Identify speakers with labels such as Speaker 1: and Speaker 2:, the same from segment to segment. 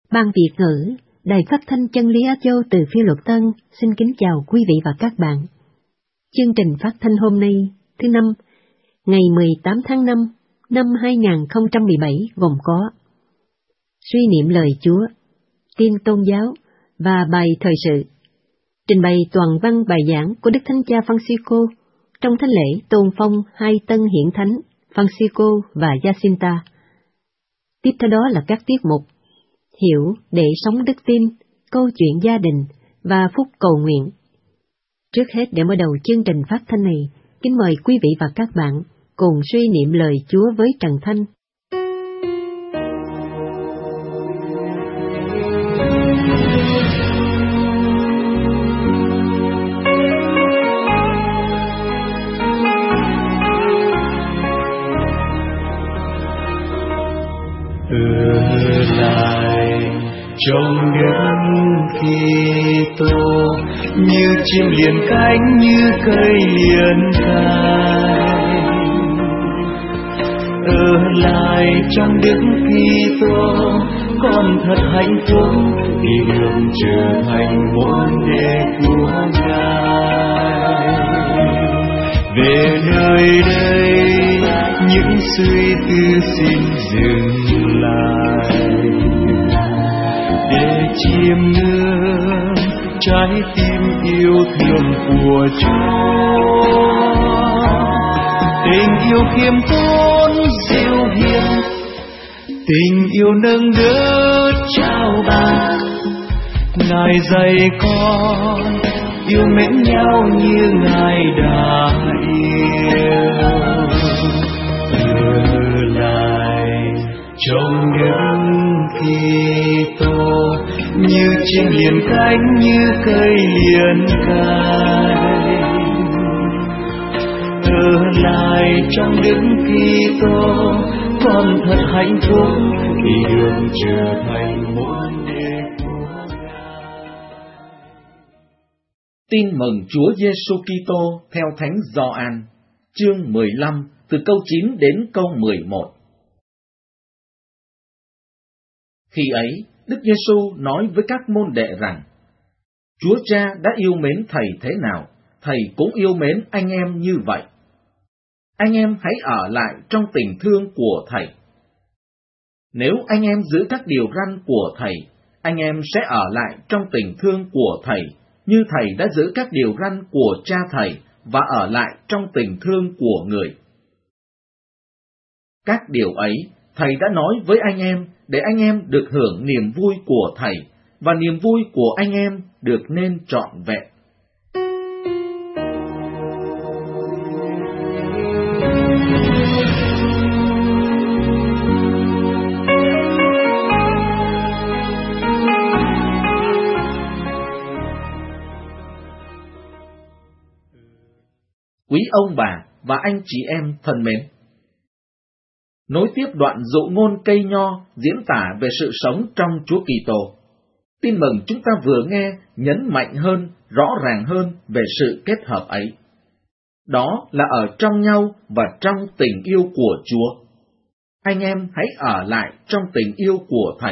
Speaker 1: Ban Việt ngữ, Đài Phát thanh Chân lý Á Châu từ Phiêu Luật Tân xin kính chào quý vị và các bạn. Chương trình phát thanh hôm nay, thứ Năm, ngày 18 tháng 5 năm 2017 gồm có suy niệm lời Chúa, tin tôn giáo và bài thời sự. Trình bày toàn văn bài giảng của Đức Thánh Cha Francisco trong thánh lễ tôn phong hai tân hiển thánh Francisco và Jacinta. Tiếp theo đó là các tiết mục Hiểu để sống đức tin, câu chuyện gia đình và phúc cầu nguyện. Trước hết, để mở đầu chương trình phát thanh này, kính mời quý vị và các bạn cùng suy niệm lời Chúa với Trần Thanh.
Speaker 2: Trong Đức Kitô như chim liền cánh, như cây liền cánh, ở lại trong Đức Kitô con thật hạnh phúc, vì được trở thành môn đệ của Ngài. Về nơi đây những suy tư xin dừng lại, để chiêm ngưỡng trái tim yêu thương của Chúa. Tình yêu khiêm tốn dịu hiền, tình yêu nâng đỡ trao ban. Ngài dạy con yêu mến nhau như Ngài đã yêu. Ở lại trong Đức Kitô như chim liền cánh, như cây liền cánh, ở lại trong Đức Kitô con thật hạnh phúc, vì được trở thành môn đệ của Ngài.
Speaker 3: Tin mừng Chúa Giêsu Kitô theo Thánh Gioan, chương 15 từ câu 9 đến câu 11. Khi ấy, Đức Giêsu nói với các môn đệ rằng: Chúa Cha đã yêu mến Thầy thế nào, Thầy cũng yêu mến anh em như vậy. Anh em hãy ở lại trong tình thương của Thầy. Nếu anh em giữ các điều răn của Thầy, anh em sẽ ở lại trong tình thương của Thầy, như Thầy đã giữ các điều răn của Cha Thầy và ở lại trong tình thương của người. Các điều ấy Thầy đã nói với anh em, để anh em được hưởng niềm vui của Thầy, và niềm vui của anh em được nên trọn vẹn. Quý ông bà và anh chị em thân mến, nối tiếp đoạn dụ ngôn cây nho diễn tả về sự sống trong Chúa Kitô, tin mừng chúng ta vừa nghe nhấn mạnh hơn, rõ ràng hơn về sự kết hợp ấy. Đó là ở trong nhau và trong tình yêu của Chúa. Anh em hãy ở lại trong tình yêu của Thầy.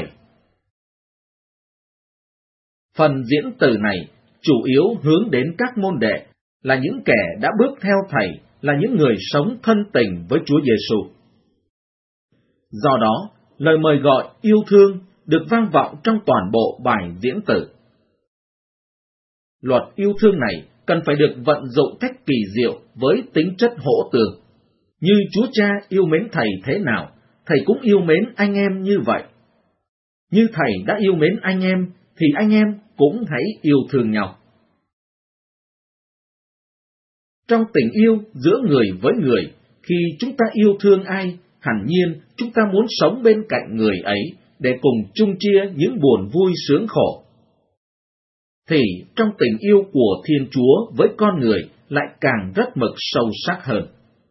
Speaker 3: Phần diễn từ này chủ yếu hướng đến các môn đệ, là những kẻ đã bước theo Thầy, là những người sống thân tình với Chúa Giêsu. Do đó, lời mời gọi yêu thương được vang vọng trong toàn bộ bài diễn từ. Luật yêu thương này cần phải được vận dụng cách kỳ diệu với tính chất hỗ tương. Như Chúa Cha yêu mến Thầy thế nào, Thầy cũng yêu mến anh em như vậy. Như Thầy đã yêu mến anh em, thì anh em cũng hãy yêu thương nhau. Trong tình yêu giữa người với người, khi chúng ta yêu thương ai, hẳn nhiên chúng ta muốn sống bên cạnh người ấy để cùng chung chia những buồn vui sướng khổ. Thì trong tình yêu của Thiên Chúa với con người lại càng rất mực sâu sắc hơn.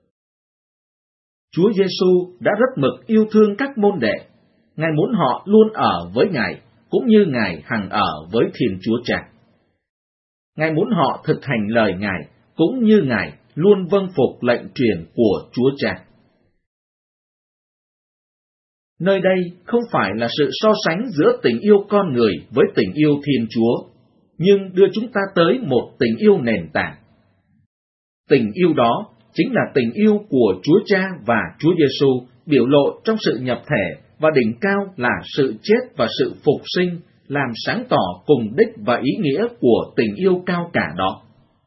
Speaker 3: Chúa Giêsu đã rất mực yêu thương các môn đệ. Ngài muốn họ luôn ở với Ngài, cũng như Ngài hằng ở với Thiên Chúa Cha. Ngài muốn họ thực hành lời Ngài, cũng như Ngài luôn vâng phục lệnh truyền của Chúa Cha. Nơi đây không phải là sự so sánh giữa tình yêu con người với tình yêu Thiên Chúa, nhưng đưa chúng ta tới một tình yêu nền tảng. Tình yêu đó chính là tình yêu của Chúa Cha và Chúa Giêsu biểu lộ trong sự nhập thể, và đỉnh cao là sự chết và sự phục sinh, làm sáng tỏ cùng đích và ý nghĩa của tình yêu cao cả đó.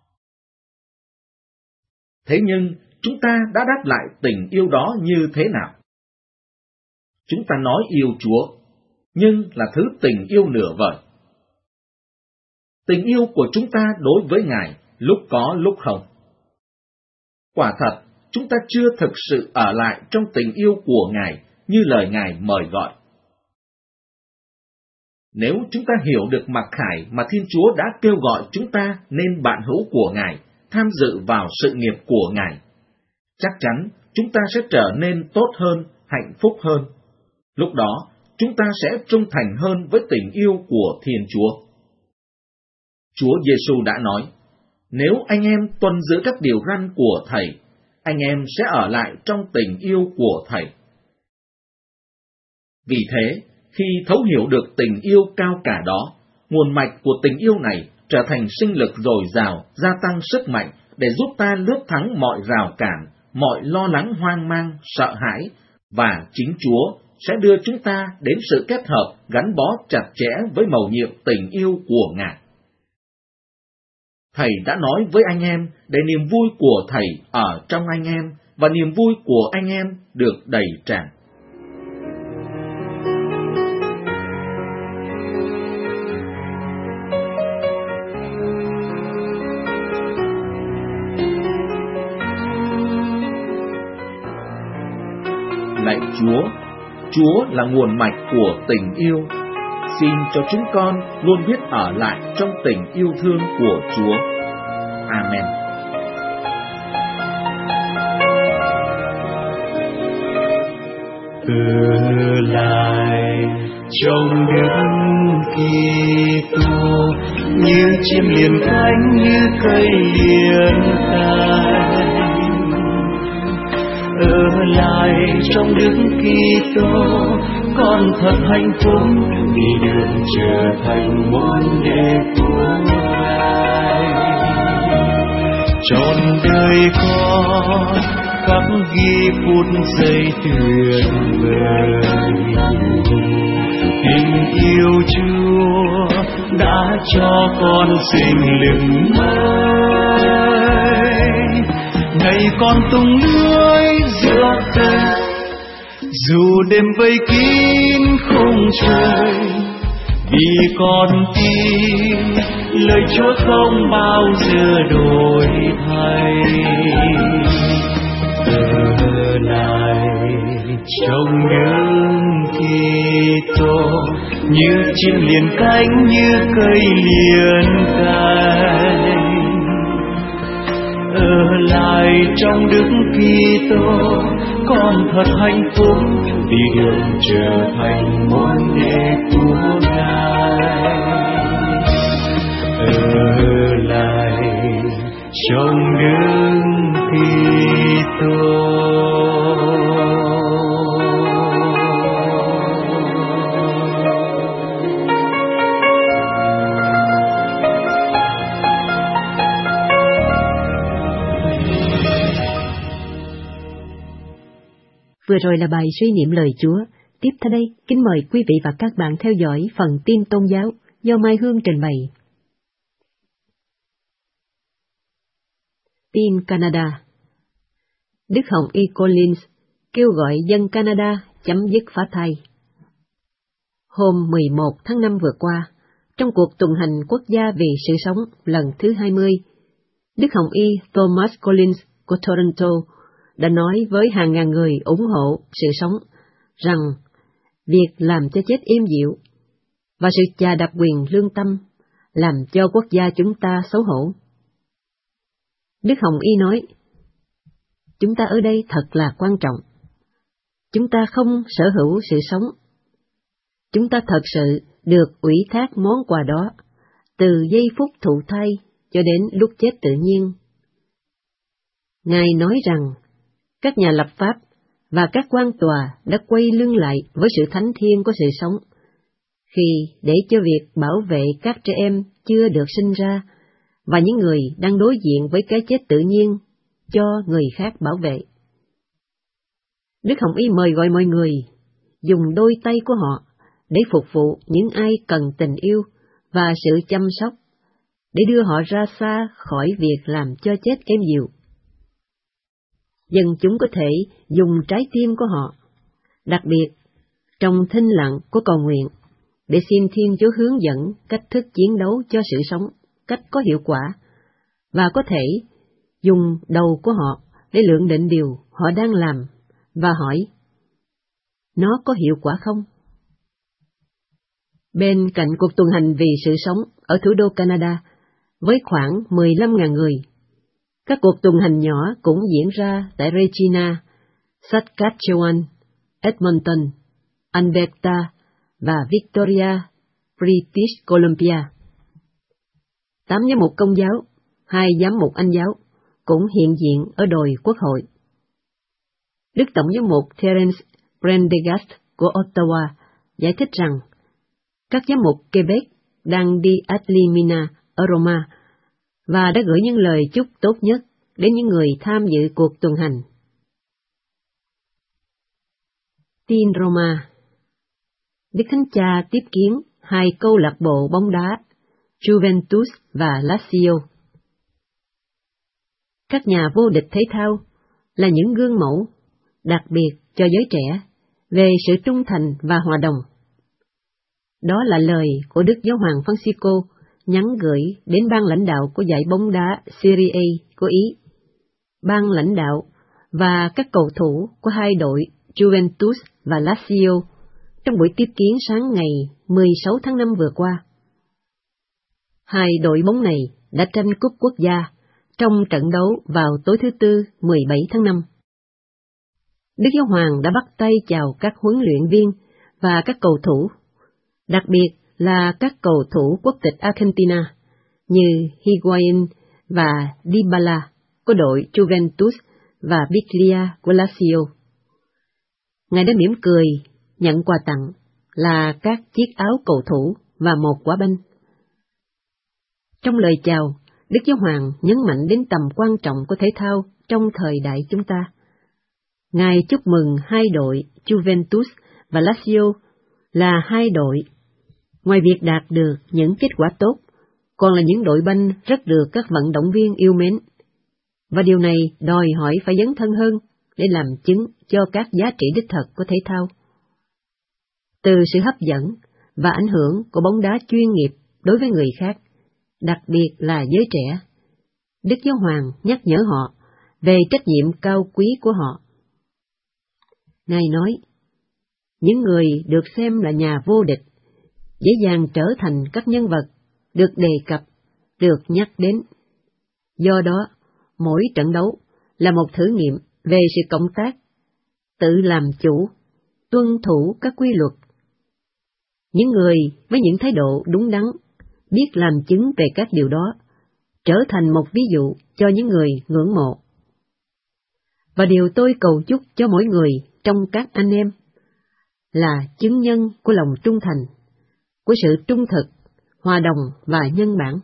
Speaker 3: Thế nhưng, chúng ta đã đáp lại tình yêu đó như thế nào? Chúng ta nói yêu Chúa, nhưng là thứ tình yêu nửa vời. Tình yêu của chúng ta đối với Ngài lúc có lúc không. Quả thật, chúng ta chưa thực sự ở lại trong tình yêu của Ngài như lời Ngài mời gọi. Nếu chúng ta hiểu được mặc khải mà Thiên Chúa đã kêu gọi chúng ta nên bạn hữu của Ngài, tham dự vào sự nghiệp của Ngài, chắc chắn chúng ta sẽ trở nên tốt hơn, hạnh phúc hơn. Lúc đó, chúng ta sẽ trung thành hơn với tình yêu của Thiên Chúa. Chúa Giêsu đã nói, nếu anh em tuân giữ các điều răn của Thầy, anh em sẽ ở lại trong tình yêu của Thầy. Vì thế, khi thấu hiểu được tình yêu cao cả đó, nguồn mạch của tình yêu này trở thành sinh lực dồi dào, gia tăng sức mạnh để giúp ta lướt thắng mọi rào cản, mọi lo lắng hoang mang, sợ hãi, và chính Chúa sẽ đưa chúng ta đến sự kết hợp gắn bó chặt chẽ với mầu nhiệm tình yêu của Ngài. Thầy đã nói với anh em để niềm vui của Thầy ở trong anh em và niềm vui của anh em được đầy tràn. Lạy Chúa, Chúa là nguồn mạch của tình yêu. Xin cho chúng con luôn biết ở lại trong tình yêu thương của Chúa. Amen.
Speaker 2: Ở lại trong Đức Kitô, như chim liền cánh, như cây liền cánh. Ở lại trong Đức Kitô, con thật hạnh phúc vì được trở thành môn đệ của Ngài. Trọn đời con khắc ghi phút giây tuyệt vời, tình yêu Chúa đã cho con sinh lực mới. Này con tung lưới giữa cây, dù đêm vây kín khung trời, vì con tin lời Chúa không bao giờ đổi thay. Ở lại trong Đức Kitô, như chim liền cánh, như cây liền cánh. Ở lại trong Đức Kitô, con thật hạnh phúc vì được trở thành môn đệ của Ngài. Ở lại trong Đức Kitô.
Speaker 1: Vừa rồi là bài suy niệm lời Chúa. Tiếp theo đây, kính mời quý vị và các bạn theo dõi phần tin tôn giáo do Mai Hương trình bày. Tin Canada. Đức Hồng Y Collins kêu gọi dân Canada chấm dứt phá thai. Hôm 11 tháng 5 vừa qua, trong cuộc tuần hành quốc gia vì sự sống lần thứ 20, Đức Hồng Y Thomas Collins của Toronto đã nói với hàng ngàn người ủng hộ sự sống rằng việc làm cho chết êm dịu và sự chà đạp quyền lương tâm làm cho quốc gia chúng ta xấu hổ. Đức Hồng Y nói, chúng ta ở đây thật là quan trọng. Chúng ta không sở hữu sự sống. Chúng ta thật sự được ủy thác món quà đó, từ giây phút thụ thai cho đến lúc chết tự nhiên. Ngài nói rằng, các nhà lập pháp và các quan tòa đã quay lưng lại với sự thánh thiêng của sự sống, khi để cho việc bảo vệ các trẻ em chưa được sinh ra và những người đang đối diện với cái chết tự nhiên cho người khác bảo vệ. Đức Hồng Y mời gọi mọi người dùng đôi tay của họ để phục vụ những ai cần tình yêu và sự chăm sóc, để đưa họ ra xa khỏi việc làm cho chết êm dịu. Dân chúng có thể dùng trái tim của họ, đặc biệt trong thinh lặng của cầu nguyện, để xin Thiên Chúa hướng dẫn cách thức chiến đấu cho sự sống cách có hiệu quả, và có thể dùng đầu của họ để lượng định điều họ đang làm và hỏi, nó có hiệu quả không? Bên cạnh cuộc tuần hành vì sự sống ở thủ đô Canada, với khoảng 15.000 người, các cuộc tuần hành nhỏ cũng diễn ra tại Regina, Saskatchewan, Edmonton, Alberta và Victoria, British Columbia. 8 giám mục Công giáo, 2 giám mục Anh giáo cũng hiện diện ở đồi Quốc hội. Đức Tổng giám mục Terence Prendergast của Ottawa giải thích rằng các giám mục Quebec đang đi ad limina ở Roma và đã gửi những lời chúc tốt nhất đến những người tham dự cuộc tuần hành. Tin Roma. Đức Thánh Cha tiếp kiến 2 câu lạc bộ bóng đá Juventus và Lazio. Các nhà vô địch thể thao là những gương mẫu, đặc biệt cho giới trẻ, về sự trung thành và hòa đồng. Đó là lời của Đức Giáo hoàng Francisco nhắn gửi đến ban lãnh đạo của giải bóng đá Serie A của Ý, ban lãnh đạo và các cầu thủ của 2 đội Juventus và Lazio trong buổi tiếp kiến sáng ngày 16 tháng 5 vừa qua. 2 đội bóng này đã tranh cúp quốc gia trong trận đấu vào tối thứ Tư 17 tháng 5. Đức Giáo hoàng đã bắt tay chào các huấn luyện viên và các cầu thủ, đặc biệt là các cầu thủ quốc tịch Argentina như Higuain và Dybala của đội Juventus và Biglia của Lazio. Ngài đã mỉm cười nhận quà tặng là các chiếc áo cầu thủ và một quả banh. Trong lời chào, Đức Giáo hoàng nhấn mạnh đến tầm quan trọng của thể thao trong thời đại chúng ta. Ngài chúc mừng 2 đội Juventus và Lazio là 2 đội, ngoài việc đạt được những kết quả tốt, còn là những đội banh rất được các vận động viên yêu mến. Và điều này đòi hỏi phải dấn thân hơn để làm chứng cho các giá trị đích thực của thể thao. Từ sự hấp dẫn và ảnh hưởng của bóng đá chuyên nghiệp đối với người khác, đặc biệt là giới trẻ, Đức Giáo hoàng nhắc nhở họ về trách nhiệm cao quý của họ. Ngài nói, những người được xem là nhà vô địch dễ dàng trở thành các nhân vật được đề cập, được nhắc đến. Do đó, mỗi trận đấu là một thử nghiệm về sự cộng tác, tự làm chủ, tuân thủ các quy luật. Những người với những thái độ đúng đắn, biết làm chứng về các điều đó, trở thành một ví dụ cho những người ngưỡng mộ. Và điều tôi cầu chúc cho mỗi người trong các anh em là chứng nhân của lòng trung thành, của sự trung thực, hòa đồng và nhân bản.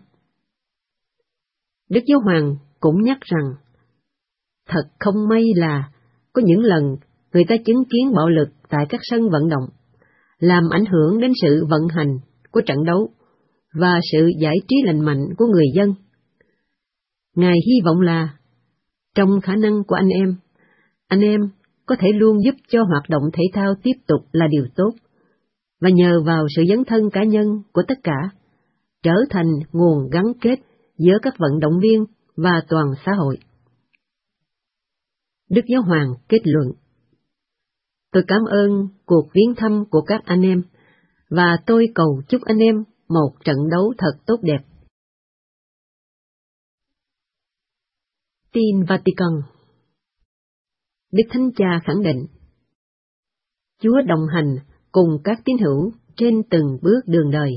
Speaker 1: Đức Giáo hoàng cũng nhắc rằng, thật không may là có những lần người ta chứng kiến bạo lực tại các sân vận động, làm ảnh hưởng đến sự vận hành của trận đấu và sự giải trí lành mạnh của người dân. Ngài hy vọng là, trong khả năng của anh em có thể luôn giúp cho hoạt động thể thao tiếp tục là điều tốt, và nhờ vào sự dấn thân cá nhân của tất cả, trở thành nguồn gắn kết giữa các vận động viên và toàn xã hội. Đức Giáo hoàng kết luận, tôi cảm ơn cuộc viếng thăm của các anh em, và tôi cầu chúc anh em một trận đấu thật tốt đẹp. Tin Vatican. Đức Thánh Cha khẳng định, Chúa đồng hành cùng các tín hữu trên từng bước đường đời.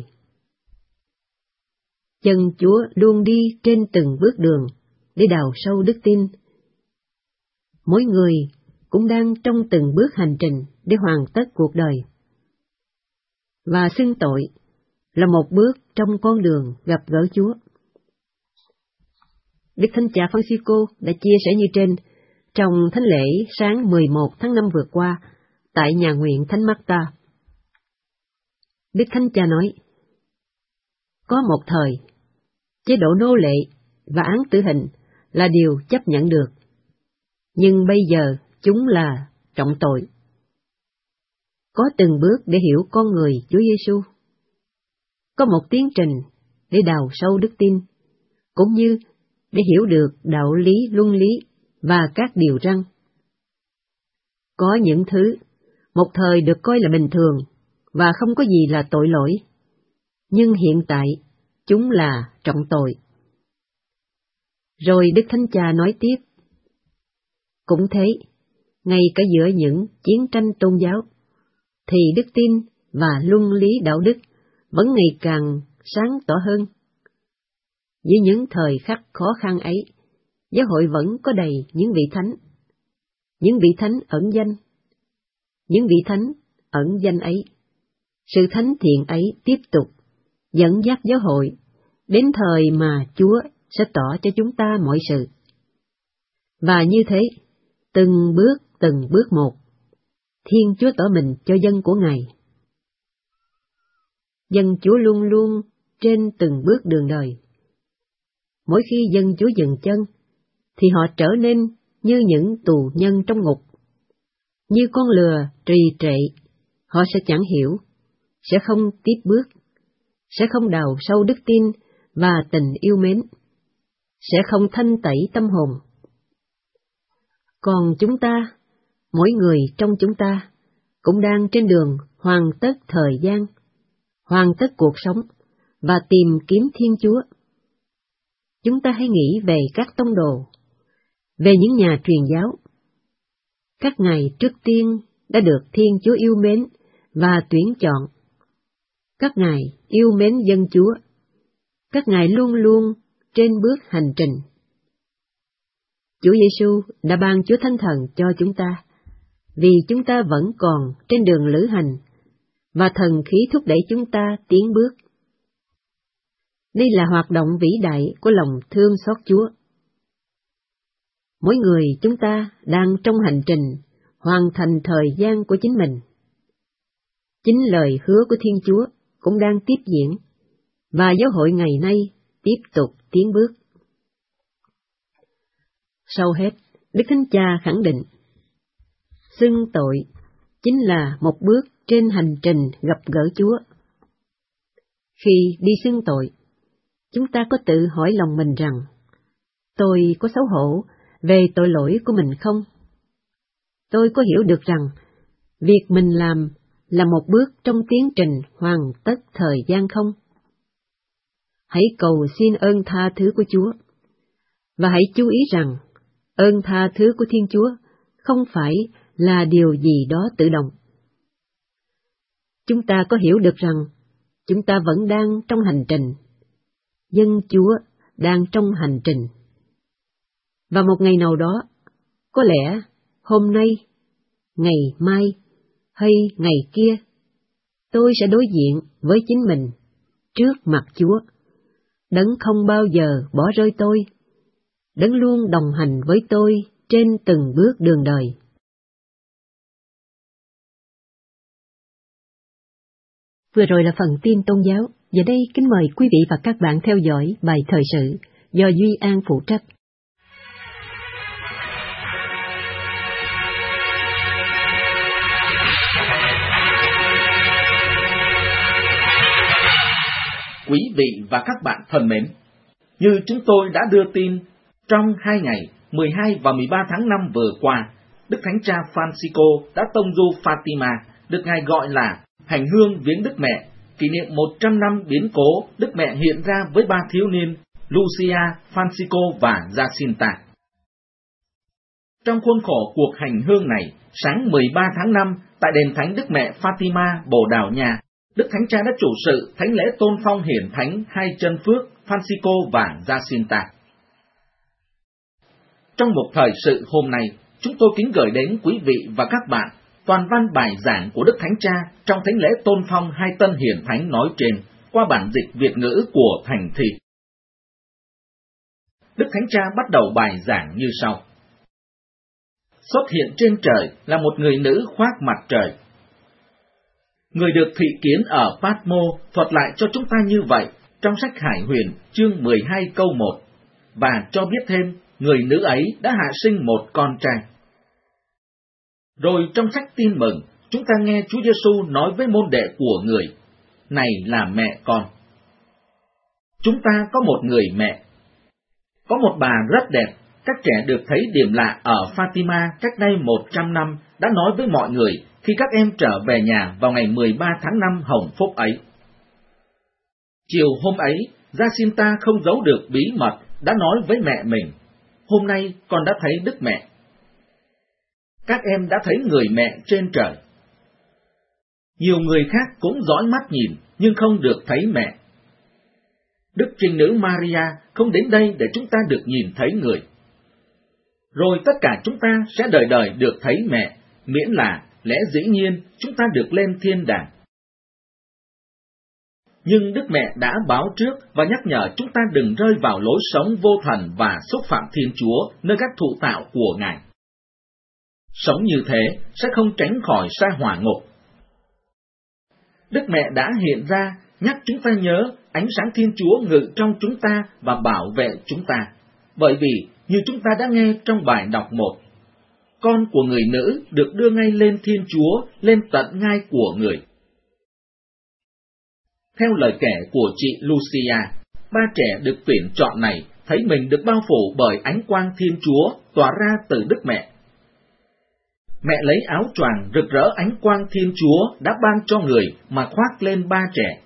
Speaker 1: Chân Chúa luôn đi trên từng bước đường để đào sâu đức tin. Mỗi người cũng đang trong từng bước hành trình để hoàn tất cuộc đời. Và xưng tội là một bước trong con đường gặp gỡ Chúa. Đức Thánh Cha Francisco đã chia sẻ như trên trong thánh lễ sáng 11 tháng 5 vừa qua tại nhà nguyện Thánh Marta. Đức Thánh Cha nói, có một thời, chế độ nô lệ và án tử hình là điều chấp nhận được, nhưng bây giờ chúng là trọng tội. Có từng bước để hiểu con người Chúa Giêsu, có một tiến trình để đào sâu đức tin, cũng như để hiểu được đạo lý luân lý và các điều răn. Có những thứ một thời được coi là bình thường và không có gì là tội lỗi, nhưng hiện tại chúng là trọng tội. Rồi Đức Thánh Cha nói tiếp, cũng thế, ngay cả giữa những chiến tranh tôn giáo, thì đức tin và luân lý đạo đức vẫn ngày càng sáng tỏ hơn. Với những thời khắc khó khăn ấy, giáo hội vẫn có đầy những vị thánh ẩn danh. Những vị thánh ẩn danh ấy, sự thánh thiện ấy tiếp tục dẫn dắt giáo hội đến thời mà Chúa sẽ tỏ cho chúng ta mọi sự. Và như thế, từng bước một, Thiên Chúa tỏ mình cho dân của Ngài. Dân Chúa luôn luôn trên từng bước đường đời. Mỗi khi dân Chúa dừng chân, thì họ trở nên như những tù nhân trong ngục. Như con lừa trì trệ, họ sẽ chẳng hiểu, sẽ không tiếp bước, sẽ không đào sâu đức tin và tình yêu mến, sẽ không thanh tẩy tâm hồn. Còn chúng ta, mỗi người trong chúng ta, cũng đang trên đường hoàn tất thời gian, hoàn tất cuộc sống và tìm kiếm Thiên Chúa. Chúng ta hãy nghĩ về các tông đồ, về những nhà truyền giáo. Các ngài trước tiên đã được Thiên Chúa yêu mến và tuyển chọn. Các ngài yêu mến dân Chúa. Các ngài luôn luôn trên bước hành trình. Chúa Giêsu đã ban Chúa Thánh Thần cho chúng ta, vì chúng ta vẫn còn trên đường lữ hành, và thần khí thúc đẩy chúng ta tiến bước. Đây là hoạt động vĩ đại của lòng thương xót Chúa. Mỗi người chúng ta đang trong hành trình hoàn thành thời gian của chính mình. Chính lời hứa của Thiên Chúa cũng đang tiếp diễn, và giáo hội ngày nay tiếp tục tiến bước. Sau hết, Đức Thánh Cha khẳng định, xưng tội chính là một bước trên hành trình gặp gỡ Chúa. Khi đi xưng tội, chúng ta có tự hỏi lòng mình rằng, tôi có xấu hổ về tội lỗi của mình không? Tôi có hiểu được rằng, việc mình làm là một bước trong tiến trình hoàn tất thời gian không? Hãy cầu xin ơn tha thứ của Chúa, và hãy chú ý rằng, ơn tha thứ của Thiên Chúa không phải là điều gì đó tự động. Chúng ta có hiểu được rằng, chúng ta vẫn đang trong hành trình. Dân Chúa đang trong hành trình. Và một ngày nào đó, có lẽ hôm nay, ngày mai hay ngày kia, tôi sẽ đối diện với chính mình trước mặt Chúa, Đấng không bao giờ bỏ rơi tôi, Đấng luôn đồng hành với tôi trên từng bước đường đời. Vừa rồi là phần tin tôn giáo. Giờ đây kính mời quý vị và các bạn theo dõi bài thời sự do Duy An phụ trách.
Speaker 3: Quý vị và các bạn thân mến, như chúng tôi đã đưa tin, trong 2 ngày 12 và 13 tháng 5 vừa qua, Đức Thánh Cha Francisco đã tông du Fatima, được Ngài gọi là hành hương viếng Đức Mẹ, kỷ niệm 100 năm biến cố Đức Mẹ hiện ra với 3 thiếu niên Lucia, Francisco và Jacinta. Trong khuôn khổ cuộc hành hương này, sáng 13 tháng 5 tại đền thánh Đức Mẹ Fatima, Bồ Đào Nha, Đức Thánh Cha đã chủ sự thánh lễ tôn phong hiển thánh hai chân phước Francisco và Jacinta. Trong một thời sự hôm nay, chúng tôi kính gửi đến quý vị và các bạn toàn văn bài giảng của Đức Thánh Cha trong thánh lễ tôn phong hai tân hiển thánh nói trên qua bản dịch Việt ngữ của Thành Thị. Đức Thánh Cha bắt đầu bài giảng như sau. Xuất hiện trên trời là một người nữ khoác mặt trời. Người được thị kiến ở Patmo thuật lại cho chúng ta như vậy trong sách Hải Huyền chương 12 câu 1, và cho biết thêm người nữ ấy đã hạ sinh một con trai. Rồi trong sách Tin Mừng, chúng ta nghe Chúa Giêsu nói với môn đệ của người, này là mẹ con. Chúng ta có một người mẹ. Có một bà rất đẹp, các trẻ được thấy điểm lạ ở Fatima cách đây 100 năm đã nói với mọi người khi các em trở về nhà vào ngày 13 tháng 5 hồng phúc ấy. Chiều hôm ấy, Jacinta không giấu được bí mật đã nói với mẹ mình, hôm nay con đã thấy Đức Mẹ. Các em đã thấy người mẹ trên trời. Nhiều người khác cũng dõi mắt nhìn, nhưng không được thấy mẹ. Đức Trinh Nữ Maria không đến đây để chúng ta được nhìn thấy người. Rồi tất cả chúng ta sẽ đời đời được thấy mẹ, miễn là lẽ dĩ nhiên chúng ta được lên thiên đàng. Nhưng Đức Mẹ đã báo trước và nhắc nhở chúng ta đừng rơi vào lối sống vô thần và xúc phạm Thiên Chúa nơi các thụ tạo của Ngài. Sống như thế sẽ không tránh khỏi sa hỏa ngục. Đức Mẹ đã hiện ra nhắc chúng ta nhớ ánh sáng Thiên Chúa ngự trong chúng ta và bảo vệ chúng ta, bởi vì như chúng ta đã nghe trong bài đọc 1, con của người nữ được đưa ngay lên Thiên Chúa, lên tận ngai của người. Theo lời kể của chị Lucia, ba trẻ được tuyển chọn này thấy mình được bao phủ bởi ánh quang Thiên Chúa tỏa ra từ Đức Mẹ. Mẹ lấy áo choàng rực rỡ ánh quang Thiên Chúa đã ban cho người mà khoác lên ba trẻ.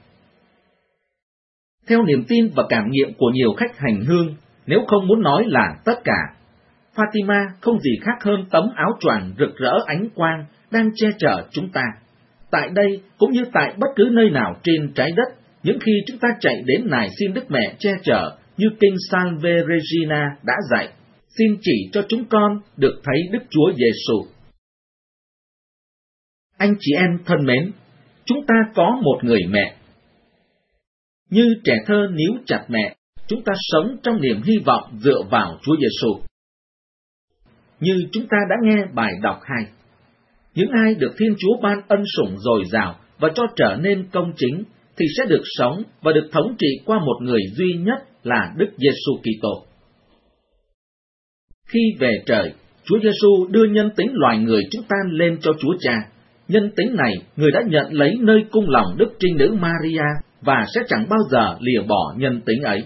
Speaker 3: Theo niềm tin và cảm nghiệm của nhiều khách hành hương, nếu không muốn nói là tất cả, Fatima không gì khác hơn tấm áo choàng rực rỡ ánh quang đang che chở chúng ta. Tại đây cũng như tại bất cứ nơi nào trên trái đất, những khi chúng ta chạy đến nài xin Đức Mẹ che chở, như kinh Salve Regina đã dạy, xin chỉ cho chúng con được thấy Đức Chúa Giêsu. Anh chị em thân mến, chúng ta có một người mẹ. Như trẻ thơ níu chặt mẹ, chúng ta sống trong niềm hy vọng dựa vào Chúa Giêsu. Như chúng ta đã nghe bài đọc 2, những ai được Thiên Chúa ban ân sủng dồi dào và cho trở nên công chính, thì sẽ được sống và được thống trị qua một người duy nhất là Đức Giêsu Kitô. Khi về trời, Chúa Giêsu đưa nhân tính loài người chúng ta lên cho Chúa Cha. Nhân tính này, người đã nhận lấy nơi cung lòng Đức Trinh Nữ Maria và sẽ chẳng bao giờ lìa bỏ nhân tính ấy.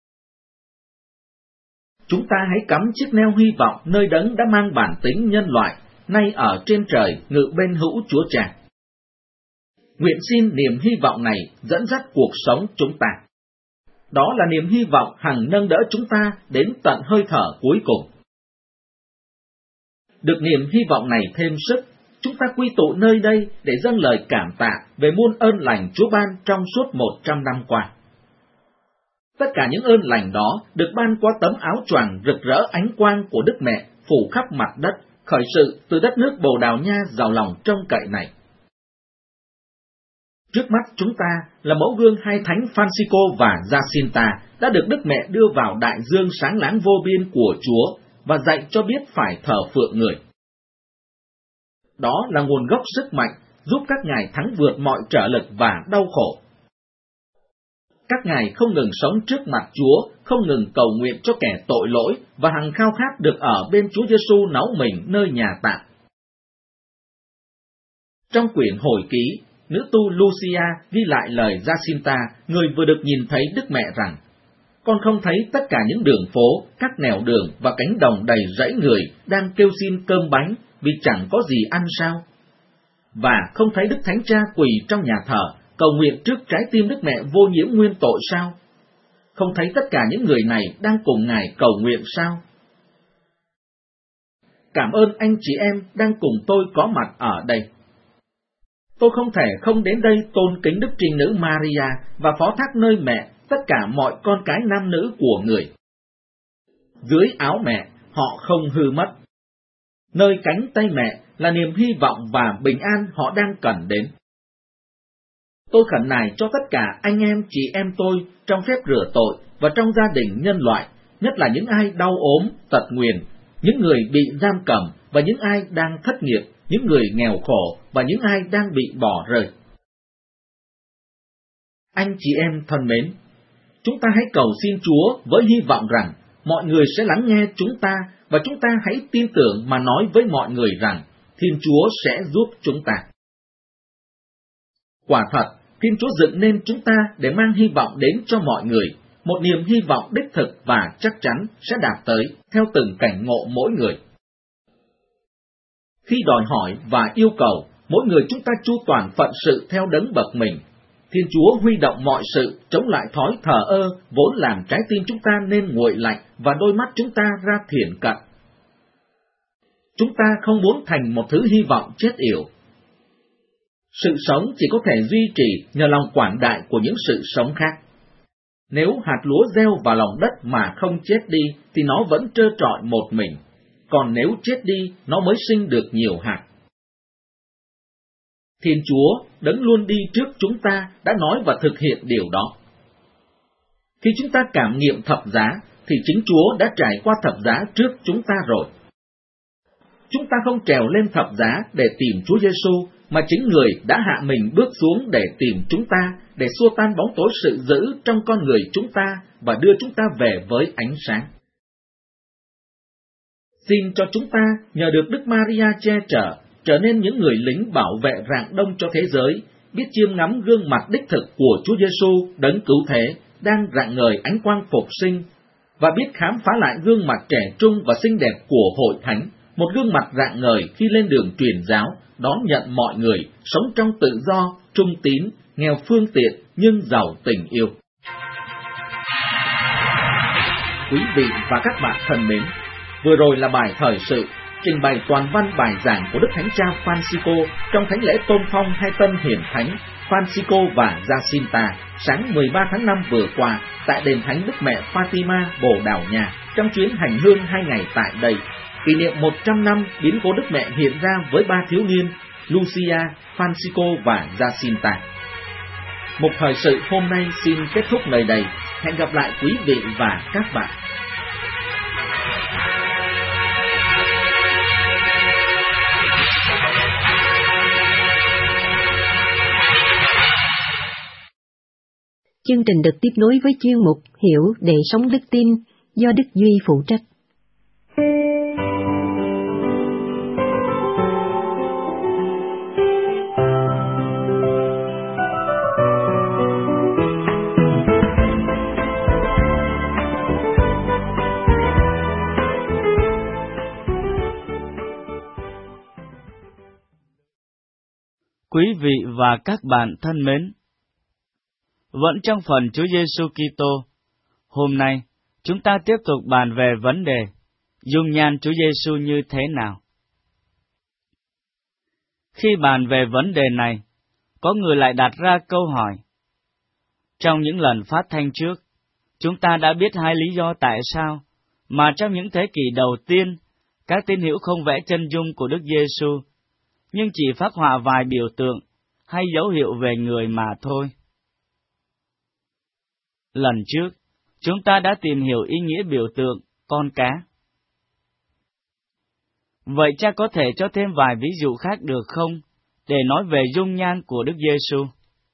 Speaker 3: Chúng ta hãy cắm chiếc neo hy vọng nơi Đấng đã mang bản tính nhân loại, nay ở trên trời ngự bên hữu Chúa Cha. Nguyện xin niềm hy vọng này dẫn dắt cuộc sống chúng ta. Đó là niềm hy vọng hằng nâng đỡ chúng ta đến tận hơi thở cuối cùng. Được niềm hy vọng này thêm sức, chúng ta quy tụ nơi đây để dâng lời cảm tạ về muôn ơn lành Chúa ban trong suốt 100 năm qua. Tất cả những ơn lành đó được ban qua tấm áo choàng rực rỡ ánh quang của Đức Mẹ phủ khắp mặt đất, khởi sự từ đất nước Bồ Đào Nha giàu lòng trông cậy này. Trước mắt chúng ta là mẫu gương hai thánh Francisco và Jacinta đã được Đức Mẹ đưa vào đại dương sáng láng vô biên của Chúa và dạy cho biết phải thờ phượng người. Đó là nguồn gốc sức mạnh giúp các ngài thắng vượt mọi trở lực và đau khổ. Các ngài không ngừng sống trước mặt Chúa, không ngừng cầu nguyện cho kẻ tội lỗi và hằng khao khát được ở bên Chúa Giêsu náu mình nơi nhà tạm. Trong quyển hồi ký, nữ tu Lucia ghi lại lời Jacinta, người vừa được nhìn thấy Đức Mẹ rằng, con không thấy tất cả những đường phố, các nẻo đường và cánh đồng đầy rẫy người đang kêu xin cơm bánh vì chẳng có gì ăn sao? Và không thấy Đức Thánh Cha quỳ trong nhà thờ, cầu nguyện trước trái tim Đức Mẹ vô nhiễm nguyên tội sao? Không thấy tất cả những người này đang cùng Ngài cầu nguyện sao? Cảm ơn anh chị em đang cùng tôi có mặt ở đây. Tôi không thể không đến đây tôn kính Đức Trinh Nữ Maria và phó thác nơi mẹ tất cả mọi con cái nam nữ của người. Dưới áo mẹ, họ không hư mất. nơi cánh tay mẹ là niềm hy vọng và bình an họ đang cần đến. Tôi khẩn nài cho tất cả anh em chị em tôi trong phép rửa tội và trong gia đình nhân loại, nhất là những ai đau ốm, tật nguyền, những người bị giam cầm và những ai đang thất nghiệp, những người nghèo khổ và những ai đang bị bỏ rơi. Anh chị em thân mến, chúng ta hãy cầu xin Chúa với hy vọng rằng mọi người sẽ lắng nghe chúng ta, và chúng ta hãy tin tưởng mà nói với mọi người rằng Thiên Chúa sẽ giúp chúng ta. Quả thật, Thiên Chúa dựng nên chúng ta để mang hy vọng đến cho mọi người, một niềm hy vọng đích thực và chắc chắn sẽ đạt tới theo từng cảnh ngộ mỗi người. Khi đòi hỏi và yêu cầu, mỗi người chúng ta chu toàn phận sự theo đấng bậc mình, Thiên Chúa huy động mọi sự chống lại thói thờ ơ vốn làm trái tim chúng ta nên nguội lạnh và đôi mắt chúng ta ra thiển cận. Chúng ta không muốn thành một thứ hy vọng chết yểu. Sự sống chỉ có thể duy trì nhờ lòng quảng đại của những sự sống khác. Nếu hạt lúa gieo vào lòng đất mà không chết đi thì nó vẫn trơ trọi một mình, còn nếu chết đi nó mới sinh được nhiều hạt. Thiên Chúa, đấng luôn đi trước chúng ta, đã nói và thực hiện điều đó. Khi chúng ta cảm nghiệm thập giá, thì chính Chúa đã trải qua thập giá trước chúng ta rồi. Chúng ta không trèo lên thập giá để tìm Chúa Giêsu, mà chính Người đã hạ mình bước xuống để tìm chúng ta, để xua tan bóng tối sự dữ trong con người chúng ta và đưa chúng ta về với ánh sáng. Xin cho chúng ta nhờ được Đức Maria che chở, trở nên những người lính bảo vệ rạng đông cho thế giới, biết chiêm ngắm gương mặt đích thực của Chúa Giêsu đấng cứu thế đang rạng ngời ánh quang phục sinh, và biết khám phá lại gương mặt trẻ trung và xinh đẹp của hội thánh, một gương mặt rạng ngời khi lên đường truyền giáo, đón nhận mọi người, sống trong tự do, trung tín, nghèo phương tiện nhưng giàu tình yêu. Quý vị và các bạn thân mến, vừa rồi là bài thời sự trình bày toàn văn bài giảng của Đức Thánh Cha Francisco trong thánh lễ tôn phong hai tân hiển thánh Francisco và Jacinta sáng 13 tháng 5 vừa qua tại đền thánh Đức Mẹ Fatima, Bồ Đào Nha, trong chuyến hành hương 2 ngày tại đây, kỷ niệm 100 năm biến cố Đức Mẹ hiện ra với 3 thiếu niên Lucia, Francisco và Jacinta. Một thời sự hôm nay xin kết thúc nơi đây. Hẹn gặp lại quý vị và các bạn.
Speaker 1: Chương trình được tiếp nối với chuyên mục Hiểu để sống đức tin do Đức Duy phụ trách.
Speaker 4: Quý vị và các bạn thân mến, vẫn trong phần Chúa Giêsu Kitô, hôm nay chúng ta tiếp tục bàn về vấn đề dung nhan Chúa Giêsu như thế nào. Khi bàn về vấn đề này, có người lại đặt ra câu hỏi. Trong những lần phát thanh trước, chúng ta đã biết 2 lý do tại sao mà trong những thế kỷ đầu tiên, các tín hữu không vẽ chân dung của Đức Giêsu, nhưng chỉ phác họa vài biểu tượng hay dấu hiệu về người mà thôi. Lần trước, chúng ta đã tìm hiểu ý nghĩa biểu tượng con cá. Vậy cha có thể cho thêm vài ví dụ khác được không, để nói về dung nhan của Đức Giêsu?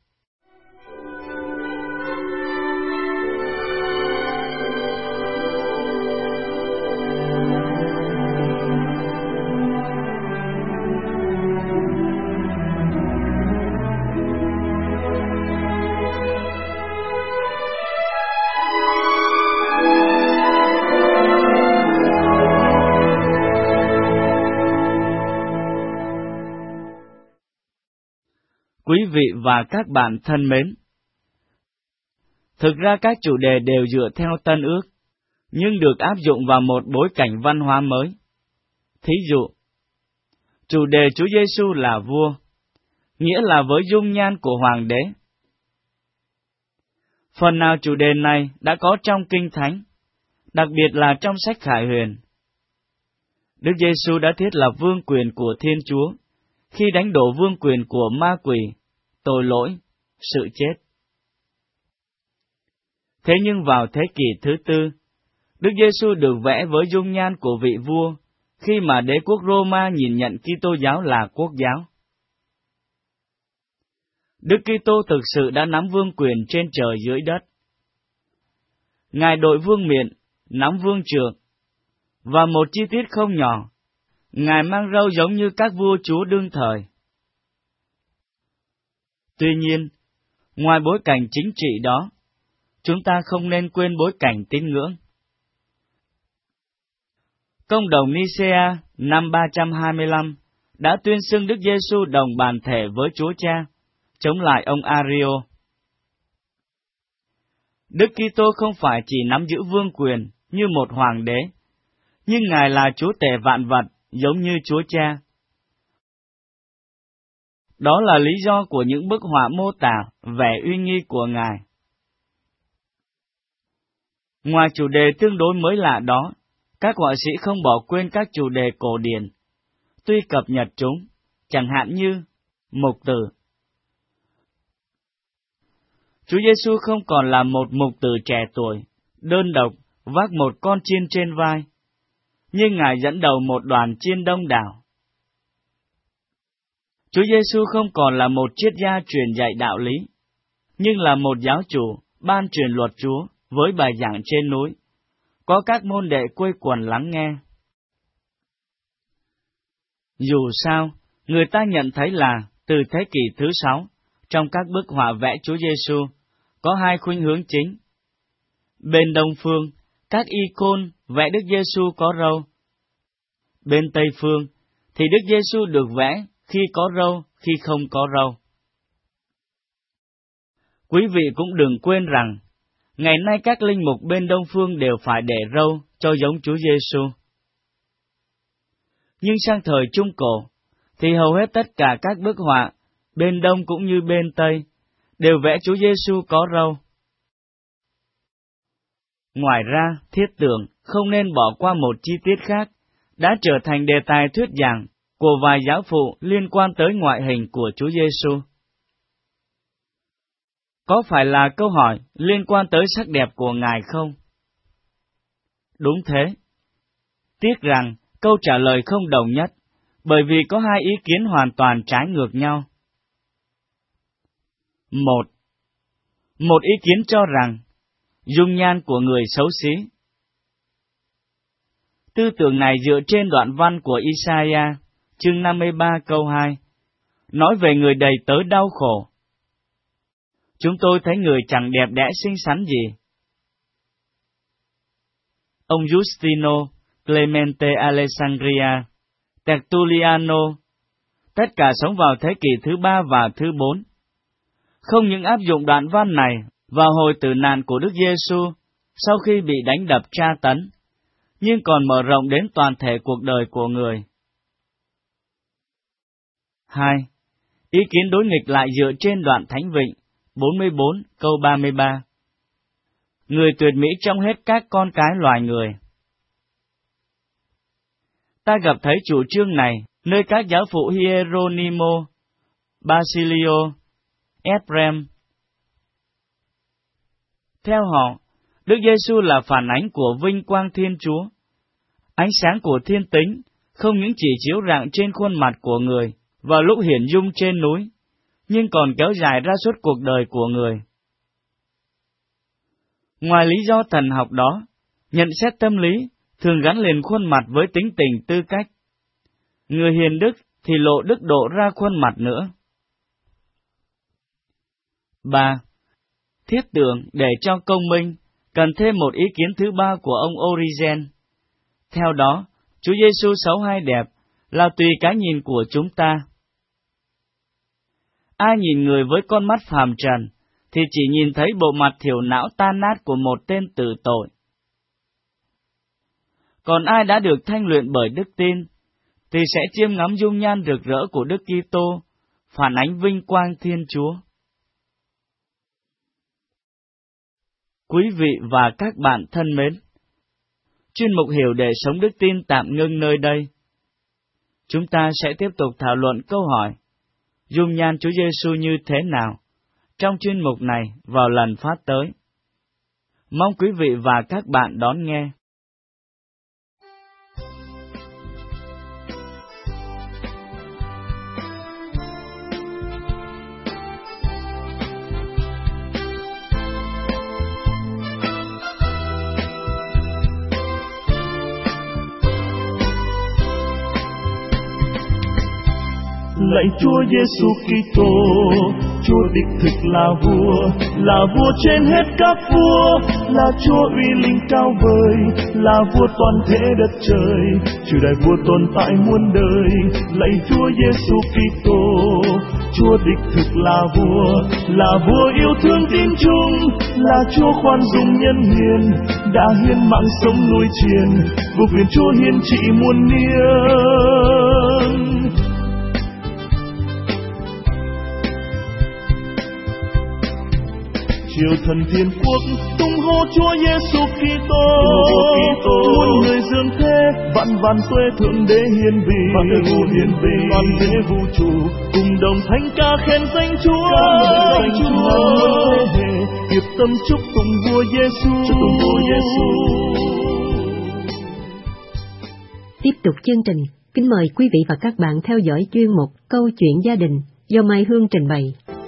Speaker 4: Quý vị và các bạn thân mến, thực ra các chủ đề đều dựa theo Tân Ước, nhưng được áp dụng vào một bối cảnh văn hóa mới. Thí dụ, chủ đề Chúa Giêsu là vua, nghĩa là với dung nhan của hoàng đế. Phần nào chủ đề này đã có trong Kinh Thánh, đặc biệt là trong sách Khải Huyền. Đức Giêsu đã thiết lập vương quyền của Thiên Chúa, khi đánh đổ vương quyền của ma quỷ, tội lỗi, sự chết. Thế nhưng vào thế kỷ thứ tư, Đức Giêsu được vẽ với dung nhan của vị vua, khi mà đế quốc Roma nhìn nhận Kitô giáo là quốc giáo. Đức Kitô thực sự đã nắm vương quyền trên trời dưới đất. Ngài đội vương miện, nắm vương trượng, và một chi tiết không nhỏ, Ngài mang râu giống như các vua chúa đương thời. Tuy nhiên, ngoài bối cảnh chính trị đó, chúng ta không nên quên bối cảnh tín ngưỡng. Công đồng Nicea năm 325 đã tuyên xưng Đức Giêsu đồng bản thể với Chúa Cha, chống lại ông Ario. Đức Kitô không phải chỉ nắm giữ vương quyền như một hoàng đế, nhưng Ngài là Chúa tể vạn vật giống như Chúa Cha. Đó là lý do của những bức họa mô tả vẻ uy nghi của Ngài. Ngoài chủ đề tương đối mới lạ đó, các họa sĩ không bỏ quên các chủ đề cổ điển, tuy cập nhật chúng, chẳng hạn như mục tử. Chúa Giêsu không còn là một mục tử trẻ tuổi, đơn độc, vác một con chiên trên vai, nhưng Ngài dẫn đầu một đoàn chiên đông đảo. Chúa Giêsu không còn là một triết gia truyền dạy đạo lý, nhưng là một giáo chủ ban truyền luật Chúa với bài giảng trên núi, có các môn đệ quây quần lắng nghe. Dù sao, người ta nhận thấy là từ thế kỷ thứ 6, trong các bức họa vẽ Chúa Giêsu có hai khuynh hướng chính. Bên Đông phương, các icon vẽ Đức Giêsu có râu. Bên Tây phương thì Đức Giêsu được vẽ khi có râu, khi không có râu. Quý vị cũng đừng quên rằng, ngày nay các linh mục bên Đông phương đều phải để râu cho giống Chúa Giêsu. Nhưng sang thời Trung Cổ, thì hầu hết tất cả các bức họa, bên Đông cũng như bên Tây, đều vẽ Chúa Giêsu có râu. Ngoài ra, thiết tưởng không nên bỏ qua một chi tiết khác, đã trở thành đề tài thuyết giảng của vài giáo phụ liên quan tới ngoại hình của Chúa Giêsu. Có phải là câu hỏi liên quan tới sắc đẹp của Ngài không? Đúng thế. Tiếc rằng câu trả lời không đồng nhất, bởi vì có hai ý kiến hoàn toàn trái ngược nhau. Một ý kiến cho rằng, dung nhan của người xấu xí. Tư tưởng này dựa trên đoạn văn của Isaiah, chương 53 câu 2, nói về người đầy tớ đau khổ. Chúng tôi thấy người chẳng đẹp đẽ xinh xắn gì. Ông Justino, Clemente Alessandria, Tertulliano, tất cả sống vào thế kỷ thứ 3 và thứ 4. Không những áp dụng đoạn văn này vào hồi tử nạn của Đức Giêsu sau khi bị đánh đập tra tấn, nhưng còn mở rộng đến toàn thể cuộc đời của người. 2. Ý kiến đối nghịch lại dựa trên đoạn Thánh Vịnh 44 câu 33. Người tuyệt mỹ trong hết các con cái loài người. Ta gặp thấy chủ trương này nơi các giáo phụ Hieronimo, Basilio, Ephrem. Theo họ, Đức Giêsu là phản ánh của vinh quang Thiên Chúa. Ánh sáng của thiên tính không những chỉ chiếu rạng trên khuôn mặt của người vào lúc hiển dung trên núi, nhưng còn kéo dài ra suốt cuộc đời của người. Ngoài lý do thần học đó, nhận xét tâm lý thường gắn liền khuôn mặt với tính tình tư cách. Người hiền đức thì lộ đức độ ra khuôn mặt nữa. 3. Thiết tưởng để cho công minh, cần thêm một ý kiến thứ ba của ông Origen. Theo đó, Chúa Giêsu xấu hay đẹp là tùy cái nhìn của chúng ta. Ai nhìn người với con mắt phàm trần, thì chỉ nhìn thấy bộ mặt thiểu não tan nát của một tên tử tội. Còn ai đã được thanh luyện bởi đức tin, thì sẽ chiêm ngắm dung nhan rực rỡ của Đức Kitô, phản ánh vinh quang Thiên Chúa. Quý vị và các bạn thân mến, chuyên mục Hiểu để sống đức tin tạm ngưng nơi đây. chúng ta sẽ tiếp tục thảo luận câu hỏi dung nhan Chúa Giêsu như thế nào trong chuyên mục này vào lần phát tới. Mong quý vị và các bạn đón nghe.
Speaker 2: Lạy Chúa Giêsu Kitô, Chúa đích thực là vua trên hết các vua, là Chúa uy linh cao vời, là vua toàn thế đất trời, trừ đại vua tồn tại muôn đời. Lạy Chúa Giêsu Kitô, Chúa đích thực là vua yêu thương tín chúng, là Chúa khoan dung nhân hiền, đã hiến mạng sống nuôi chiền, vua quyền Chúa hiên trị muôn niên. Triều thần thiên quốc tung hô Chúa Giêsu Kitô, muôn người dương thế, vạn tuế thượng đế hiền vì, toàn thế vũ trụ cùng đồng thánh ca khen danh Chúa. Hiệp tâm chúc tụng vua Giêsu.
Speaker 1: Tiếp tục chương trình, kính mời quý vị và các bạn theo dõi chuyên mục Câu chuyện gia đình do Mai Hương trình bày.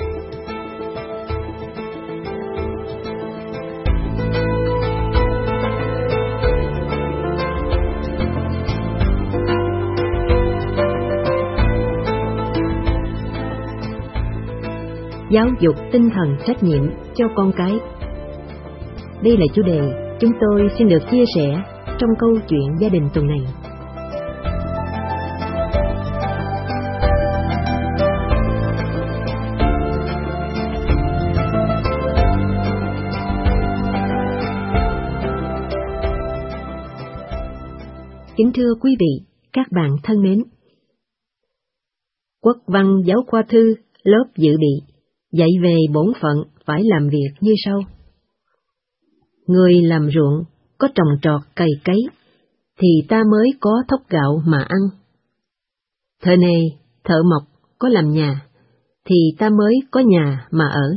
Speaker 1: Giáo dục tinh thần trách nhiệm cho con cái. Đây là chủ đề chúng tôi xin được chia sẻ trong câu chuyện gia đình tuần này. Kính thưa quý vị, các bạn thân mến. Quốc văn giáo khoa thư lớp dự bị dạy về bổn phận phải làm việc như sau. Người làm ruộng có trồng trọt cày cấy, thì ta mới có thóc gạo mà ăn. Thợ nề, thợ mộc có làm nhà, thì ta mới có nhà mà ở.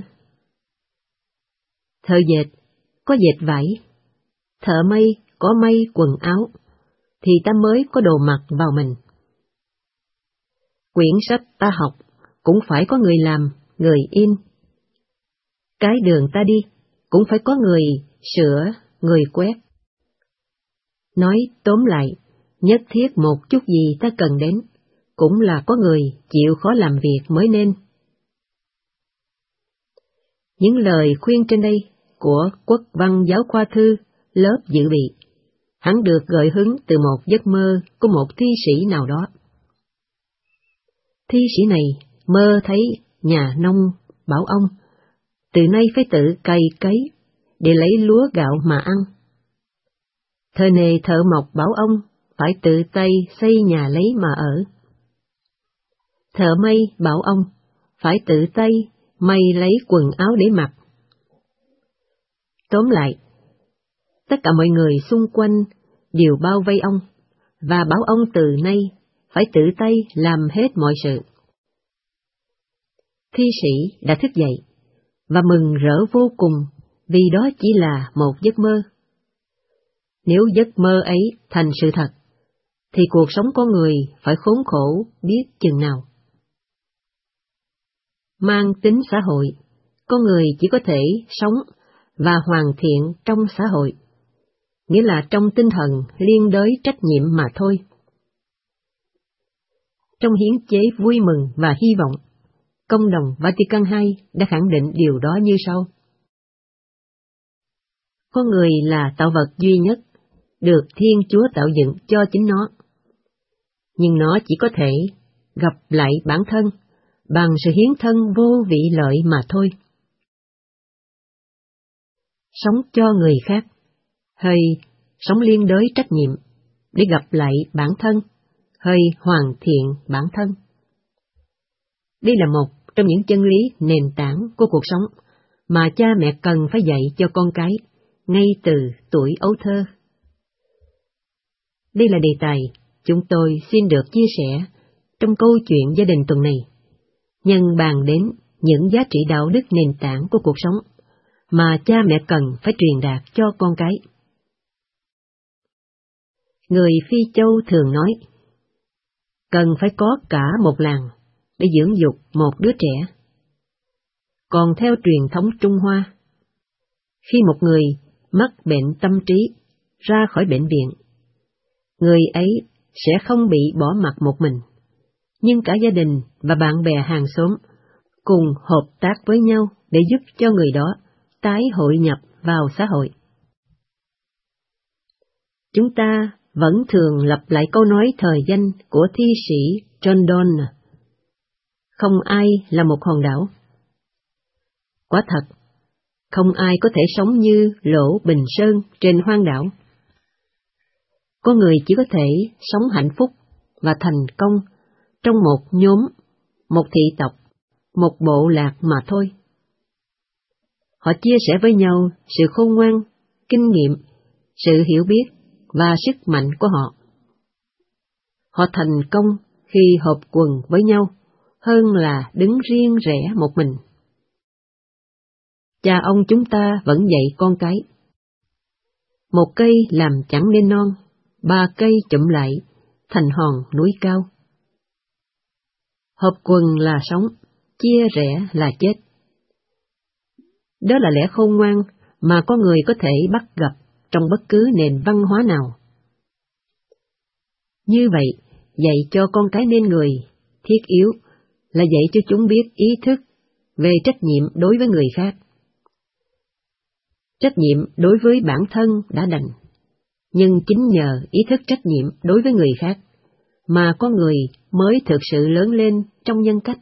Speaker 1: Thợ dệt có dệt vải, thợ may có may quần áo, thì ta mới có đồ mặc vào mình. Quyển sách ta học cũng phải có người làm, người in. Cái đường ta đi cũng phải có người sửa, người quét. Nói tóm lại, nhất thiết một chút gì ta cần đến, cũng là có người chịu khó làm việc mới nên. Những lời khuyên trên đây của Quốc văn giáo khoa thư lớp dự bị hẳn được gợi hứng từ một giấc mơ của một thi sĩ nào đó. Thi sĩ này mơ thấy nhà nông bảo ông từ nay phải tự cày cấy để lấy lúa gạo mà ăn. Thợ nề thợ mộc bảo ông phải tự tay xây nhà lấy mà ở. Thợ may bảo ông phải tự tay may lấy quần áo để mặc. Tóm lại, tất cả mọi người xung quanh đều bao vây ông và bảo ông từ nay phải tự tay làm hết mọi sự. Thi sĩ đã thức dậy và mừng rỡ vô cùng vì đó chỉ là một giấc mơ. Nếu giấc mơ ấy thành sự thật, thì cuộc sống con người phải khốn khổ biết chừng nào. Mang tính xã hội, con người chỉ có thể sống và hoàn thiện trong xã hội, nghĩa là trong tinh thần liên đới trách nhiệm mà thôi. Trong hiến chế vui mừng và hy vọng, Công đồng Vatican II đã khẳng định điều đó như sau. Con người là tạo vật duy nhất, được Thiên Chúa tạo dựng cho chính nó. Nhưng nó chỉ có thể gặp lại bản thân bằng sự hiến thân vô vị lợi mà thôi. Sống cho người khác, hay sống liên đới trách nhiệm để gặp lại bản thân, hay hoàn thiện bản thân. Đây là một trong những chân lý nền tảng của cuộc sống mà cha mẹ cần phải dạy cho con cái ngay từ tuổi ấu thơ. Đây là đề tài chúng tôi xin được chia sẻ trong câu chuyện gia đình tuần này, nhân bàn đến những giá trị đạo đức nền tảng của cuộc sống mà cha mẹ cần phải truyền đạt cho con cái. Người Phi Châu thường nói, cần phải có cả một làng để dưỡng dục một đứa trẻ. Còn theo truyền thống Trung Hoa, khi một người mắc bệnh tâm trí ra khỏi bệnh viện, người ấy sẽ không bị bỏ mặc một mình, nhưng cả gia đình và bạn bè hàng xóm cùng hợp tác với nhau để giúp cho người đó tái hội nhập vào xã hội. Chúng ta vẫn thường lặp lại câu nói thời danh của thi sĩ John Donne: không ai là một hòn đảo. Quả thật, không ai có thể sống như Lỗ Bình Sơn trên hoang đảo. Con người chỉ có thể sống hạnh phúc và thành công trong một nhóm, một thị tộc, một bộ lạc mà thôi. Họ chia sẻ với nhau sự khôn ngoan, kinh nghiệm, sự hiểu biết và sức mạnh của họ. Họ thành công khi hợp quần với nhau hơn là đứng riêng rẽ một mình. Cha ông chúng ta vẫn dạy con cái: một cây làm chẳng nên non, 3 cây chụm lại thành hòn núi cao. Hợp quần là sống, chia rẽ là chết. Đó là lẽ khôn ngoan mà con người có thể bắt gặp trong bất cứ nền văn hóa nào. Như vậy, dạy cho con cái nên người, thiết yếu là dạy cho chúng biết ý thức về trách nhiệm đối với người khác. Trách nhiệm đối với bản thân đã đành, nhưng chính nhờ ý thức trách nhiệm đối với người khác mà con người mới thực sự lớn lên trong nhân cách.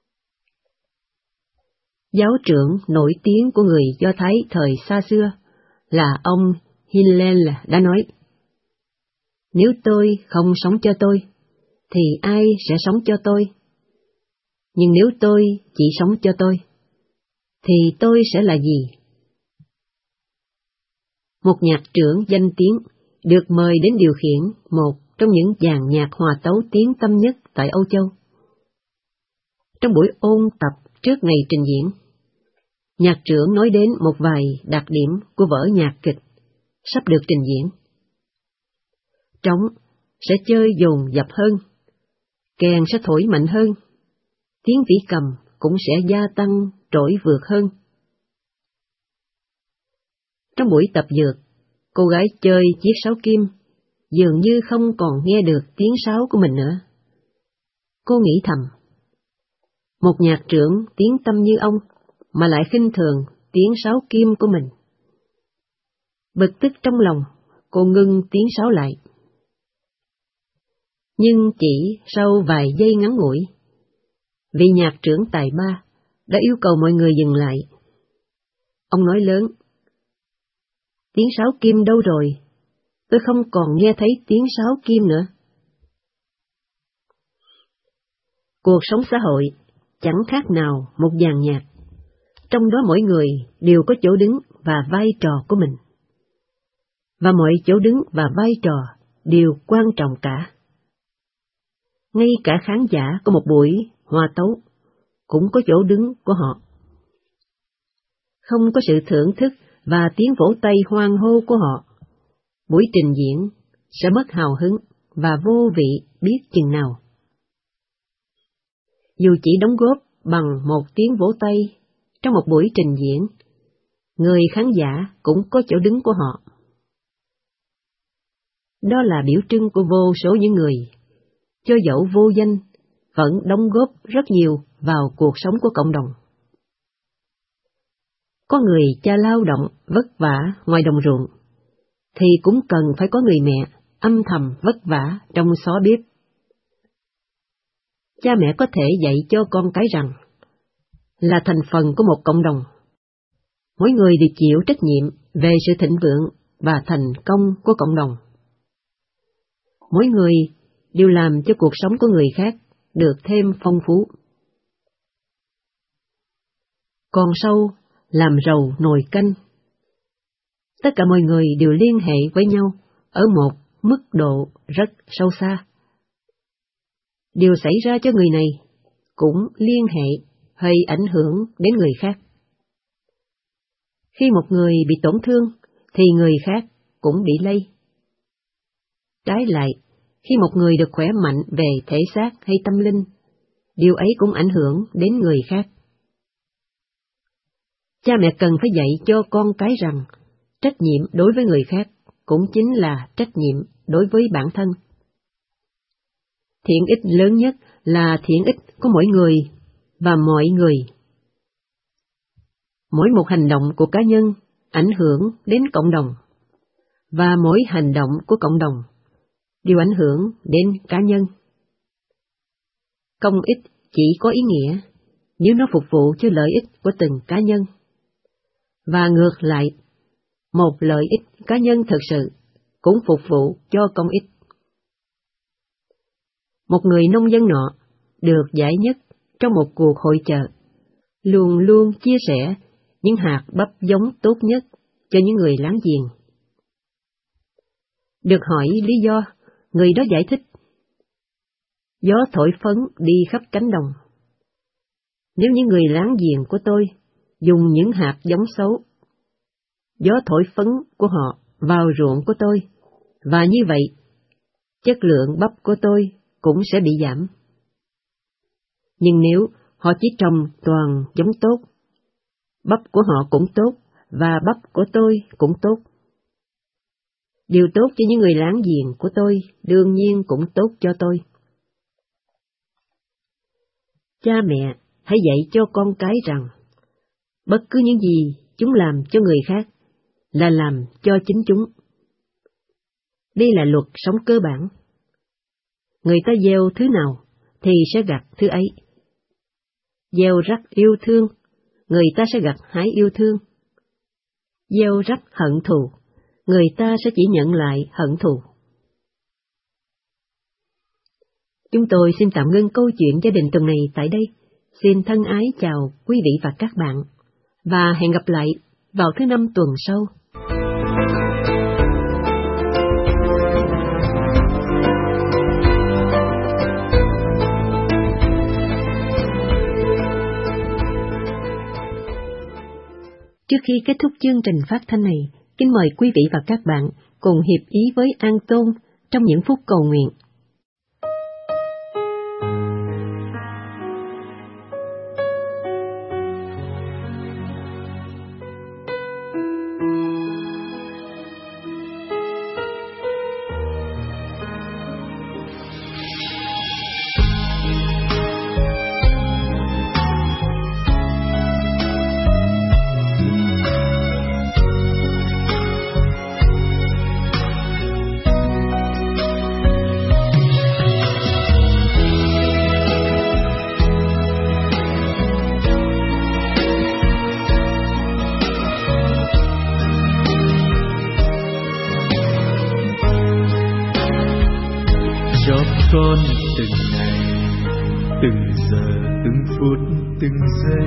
Speaker 1: Giáo trưởng nổi tiếng của người Do Thái thời xa xưa là ông Hillel đã nói: nếu tôi không sống cho tôi, thì ai sẽ sống cho tôi? Nhưng nếu tôi chỉ sống cho tôi, thì tôi sẽ là gì? Một nhạc trưởng danh tiếng được mời đến điều khiển một trong những dàn nhạc hòa tấu tiếng tăm nhất tại Âu Châu. Trong buổi ôn tập trước ngày trình diễn, nhạc trưởng nói đến một vài đặc điểm của vở nhạc kịch sắp được trình diễn. Trống sẽ chơi dồn dập hơn, kèn sẽ thổi mạnh hơn, tiếng vĩ cầm cũng sẽ gia tăng trỗi vượt hơn. Trong buổi tập dượt, cô gái chơi chiếc sáo kim dường như không còn nghe được tiếng sáo của mình nữa. Cô nghĩ thầm: một nhạc trưởng tiếng tăm như ông mà lại khinh thường tiếng sáo kim của mình. Bực tức trong lòng, cô ngưng tiếng sáo lại. Nhưng chỉ sau vài giây ngắn ngủi, vị nhạc trưởng tài ba đã yêu cầu mọi người dừng lại. Ông nói lớn: tiếng sáo kim đâu rồi? Tôi không còn nghe thấy tiếng sáo kim nữa. Cuộc sống xã hội chẳng khác nào một dàn nhạc, trong đó mỗi người đều có chỗ đứng và vai trò của mình. Và mọi chỗ đứng và vai trò đều quan trọng cả. Ngay cả khán giả của một buổi hòa tấu cũng có chỗ đứng của họ. Không có sự thưởng thức và tiếng vỗ tay hoan hô của họ, buổi trình diễn sẽ mất hào hứng và vô vị biết chừng nào. Dù chỉ đóng góp bằng một tiếng vỗ tay trong một buổi trình diễn, người khán giả cũng có chỗ đứng của họ. Đó là biểu trưng của vô số những người, cho dẫu vô danh, vẫn đóng góp rất nhiều vào cuộc sống của cộng đồng. Có người cha lao động vất vả ngoài đồng ruộng, thì cũng cần phải có người mẹ âm thầm vất vả trong xó bếp. Cha mẹ có thể dạy cho con cái rằng, là thành phần của một cộng đồng, mỗi người đều chịu trách nhiệm về sự thịnh vượng và thành công của cộng đồng. Mỗi người đều làm cho cuộc sống của người khác được thêm phong phú. Con sâu làm rầu nồi canh. Tất cả mọi người đều liên hệ với nhau ở một mức độ rất sâu xa. Điều xảy ra cho người này cũng liên hệ hay ảnh hưởng đến người khác. Khi một người bị tổn thương, thì người khác cũng bị lây. Trái lại, khi một người được khỏe mạnh về thể xác hay tâm linh, điều ấy cũng ảnh hưởng đến người khác. Cha mẹ cần phải dạy cho con cái rằng, trách nhiệm đối với người khác cũng chính là trách nhiệm đối với bản thân. Thiện ích lớn nhất là thiện ích của mỗi người và mọi người. Mỗi một hành động của cá nhân ảnh hưởng đến cộng đồng, và mỗi hành động của cộng đồng đều ảnh hưởng đến cá nhân. Công ích chỉ có ý nghĩa nếu nó phục vụ cho lợi ích của từng cá nhân. Và ngược lại, một lợi ích cá nhân thực sự cũng phục vụ cho công ích. Một người nông dân nọ được giải nhất trong một cuộc hội chợ, luôn luôn chia sẻ những hạt bắp giống tốt nhất cho những người láng giềng. Được hỏi lý do, người đó giải thích: gió thổi phấn đi khắp cánh đồng. Nếu những người láng giềng của tôi dùng những hạt giống xấu, gió thổi phấn của họ vào ruộng của tôi, và như vậy, chất lượng bắp của tôi cũng sẽ bị giảm. Nhưng nếu họ chỉ trồng toàn giống tốt, bắp của họ cũng tốt, và bắp của tôi cũng tốt. Điều tốt cho những người láng giềng của tôi đương nhiên cũng tốt cho tôi. Cha mẹ hãy dạy cho con cái rằng, bất cứ những gì chúng làm cho người khác là làm cho chính chúng. Đây là luật sống cơ bản. Người ta gieo thứ nào thì sẽ gặt thứ ấy. Gieo rắc yêu thương, người ta sẽ gặt hái yêu thương. Gieo rắc hận thù, người ta sẽ chỉ nhận lại hận thù. Chúng tôi xin tạm ngưng câu chuyện gia đình tuần này tại đây. Xin thân ái chào quý vị và các bạn, và hẹn gặp lại vào thứ Năm tuần sau. Trước khi kết thúc chương trình phát thanh này, kính mời quý vị và các bạn cùng hiệp ý với An Tôn trong những phút cầu nguyện.
Speaker 2: Con từng ngày, từng giờ, từng phút, từng giây,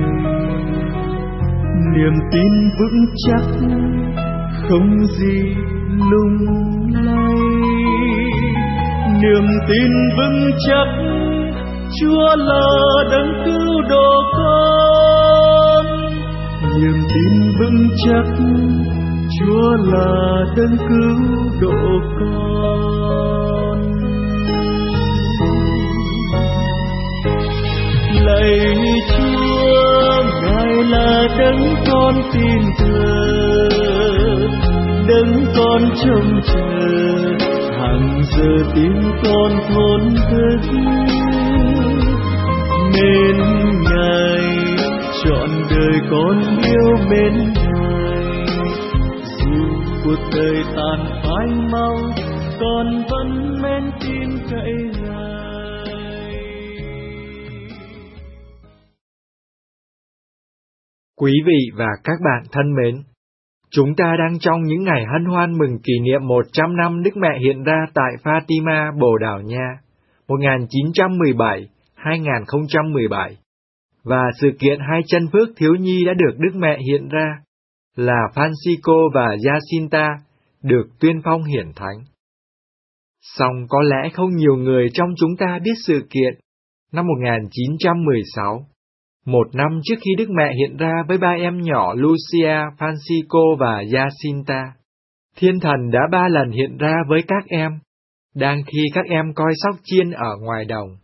Speaker 2: niềm tin vững chắc, không gì lung lay. Niềm tin vững chắc, Chúa là đấng cứu độ con. Niềm tin vững chắc, Chúa là đấng cứu độ con. Lạy Chúa, Ngài là đấng con tin thờ, đấng con trông chờ, hàng giờ tiếng con thổn thức. Mến Ngài, trọn đời con yêu mến Ngài. Dù cuộc đời tàn phai mau, con vẫn mến tin cậy Ngài.
Speaker 5: Quý vị và các bạn thân mến, chúng ta đang trong những ngày hân hoan mừng kỷ niệm 100 năm Đức Mẹ hiện ra tại Fatima, Bồ Đào Nha, 1917-2017, và sự kiện hai chân phước thiếu nhi đã được Đức Mẹ hiện ra là Francisco và Jacinta được tuyên phong hiển thánh. Song có lẽ không nhiều người trong chúng ta biết sự kiện. Năm 1916, một năm trước khi Đức Mẹ hiện ra với ba em nhỏ Lucia, Francisco và Jacinta, Thiên Thần đã 3 lần hiện ra với các em, đang khi các em coi sóc chiên ở ngoài đồng.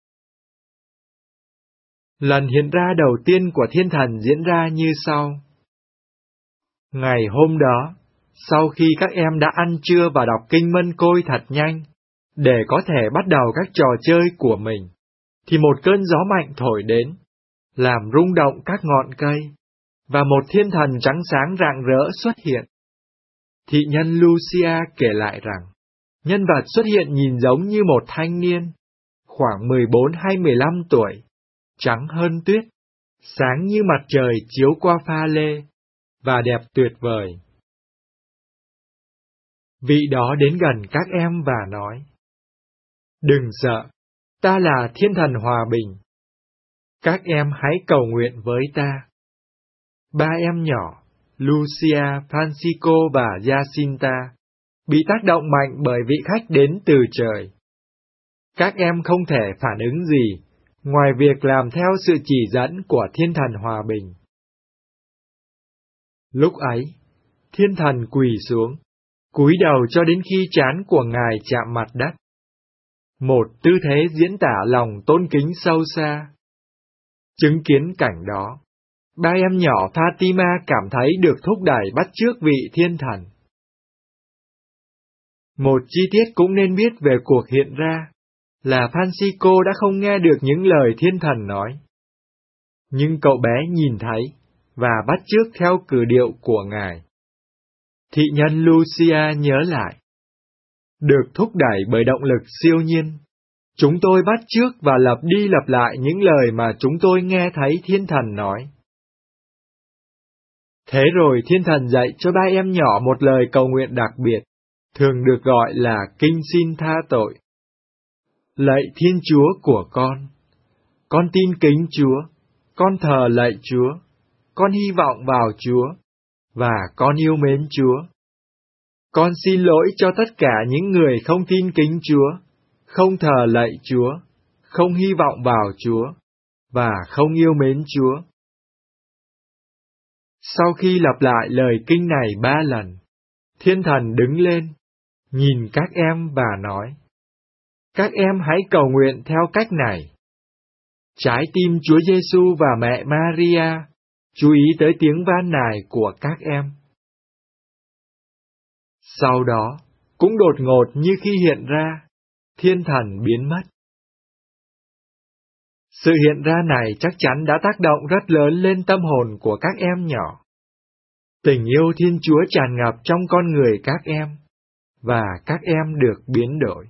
Speaker 5: Lần hiện ra đầu tiên của Thiên Thần diễn ra như sau. Ngày hôm đó, sau khi các em đã ăn trưa và đọc kinh Mân Côi thật nhanh, để có thể bắt đầu các trò chơi của mình, thì một cơn gió mạnh thổi đến, làm rung động các ngọn cây, và một thiên thần trắng sáng rạng rỡ xuất hiện. Thị nhân Lucia kể lại rằng, nhân vật xuất hiện nhìn giống như một thanh niên, khoảng 14 hay 15 tuổi, trắng hơn tuyết, sáng như mặt trời chiếu qua pha lê, và đẹp tuyệt vời. Vị đó đến gần các em và nói, đừng sợ, ta là Thiên Thần Hòa Bình. Các em hãy cầu nguyện với ta. 3 em nhỏ, Lucia, Francisco và Jacinta, bị tác động mạnh bởi vị khách đến từ trời. Các em không thể phản ứng gì, ngoài việc làm theo sự chỉ dẫn của Thiên Thần Hòa Bình. Lúc ấy, Thiên Thần quỳ xuống, cúi đầu cho đến khi trán của Ngài chạm mặt đất. Một tư thế diễn tả lòng tôn kính sâu xa. Chứng kiến cảnh đó, 3 em nhỏ Fatima cảm thấy được thúc đẩy bắt chước vị Thiên Thần. Một chi tiết cũng nên biết về cuộc hiện ra là Francisco đã không nghe được những lời Thiên Thần nói. Nhưng cậu bé nhìn thấy và bắt chước theo cử điệu của Ngài. Thị nhân Lucia nhớ lại. Được thúc đẩy bởi động lực siêu nhiên, chúng tôi bắt chước và lặp đi lặp lại những lời mà chúng tôi nghe thấy Thiên Thần nói. Thế rồi Thiên Thần dạy cho 3 em nhỏ một lời cầu nguyện đặc biệt, thường được gọi là Kinh Xin Tha Tội. Lạy Thiên Chúa của con tin kính Chúa, con thờ lạy Chúa, con hy vọng vào Chúa, và con yêu mến Chúa. Con xin lỗi cho tất cả những người không tin kính Chúa, không thờ lạy Chúa, không hy vọng vào Chúa, và không yêu mến Chúa. Sau khi lặp lại lời kinh này 3 lần, Thiên Thần đứng lên, nhìn các em và nói, các em hãy cầu nguyện theo cách này. Trái tim Chúa Giêsu và mẹ Maria, chú ý tới tiếng van nài của các em. Sau đó, cũng đột ngột như khi hiện ra, Thiên Thần biến mất. Sự hiện ra này chắc chắn đã tác động rất lớn lên tâm hồn của các em nhỏ. Tình yêu Thiên Chúa tràn ngập trong con người các em, và các em được biến đổi.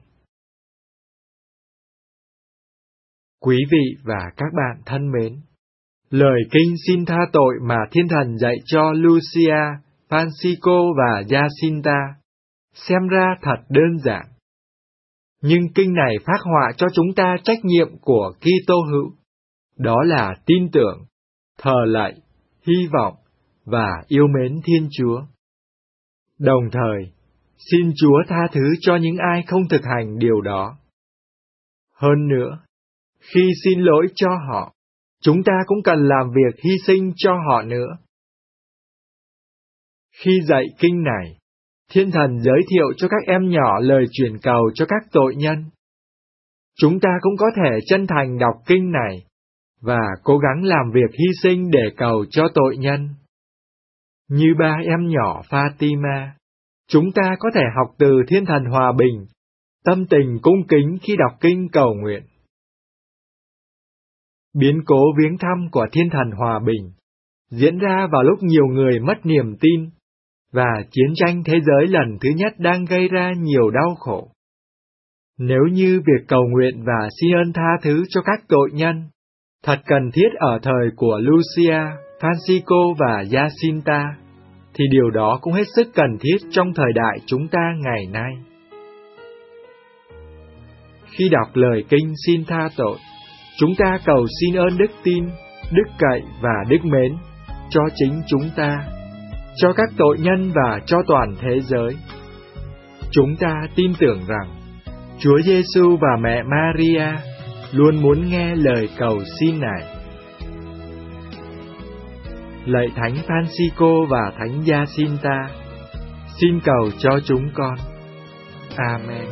Speaker 5: Quý vị và các bạn thân mến, lời kinh xin tha tội mà Thiên Thần dạy cho Lucia, Francisco và Jacinta xem ra thật đơn giản. Nhưng kinh này phác họa cho chúng ta trách nhiệm của Kitô hữu, đó là tin tưởng, thờ lạy, hy vọng và yêu mến Thiên Chúa. Đồng thời, xin Chúa tha thứ cho những ai không thực hành điều đó. Hơn nữa, khi xin lỗi cho họ, chúng ta cũng cần làm việc hy sinh cho họ nữa. Khi dạy kinh này, Thiên Thần giới thiệu cho các em nhỏ lời truyền cầu cho các tội nhân. Chúng ta cũng có thể chân thành đọc kinh này, và cố gắng làm việc hy sinh để cầu cho tội nhân. Như 3 em nhỏ Fatima, chúng ta có thể học từ Thiên Thần Hòa Bình, tâm tình cung kính khi đọc kinh cầu nguyện. Biến cố viếng thăm của Thiên Thần Hòa Bình diễn ra vào lúc nhiều người mất niềm tin, và chiến tranh thế giới lần thứ nhất đang gây ra nhiều đau khổ. Nếu như việc cầu nguyện và xin ơn tha thứ cho các tội nhân thật cần thiết ở thời của Lucia, Francisco và Jacinta, thì điều đó cũng hết sức cần thiết trong thời đại chúng ta ngày nay. Khi đọc lời kinh xin tha tội, chúng ta cầu xin ơn đức tin, đức cậy và đức mến cho chính chúng ta, cho các tội nhân và cho toàn thế giới. Chúng ta tin tưởng rằng Chúa Giêsu và mẹ Maria luôn muốn nghe lời cầu xin này. Lạy Thánh Francisco và Thánh Jacinta, xin cầu cho chúng con. Amen.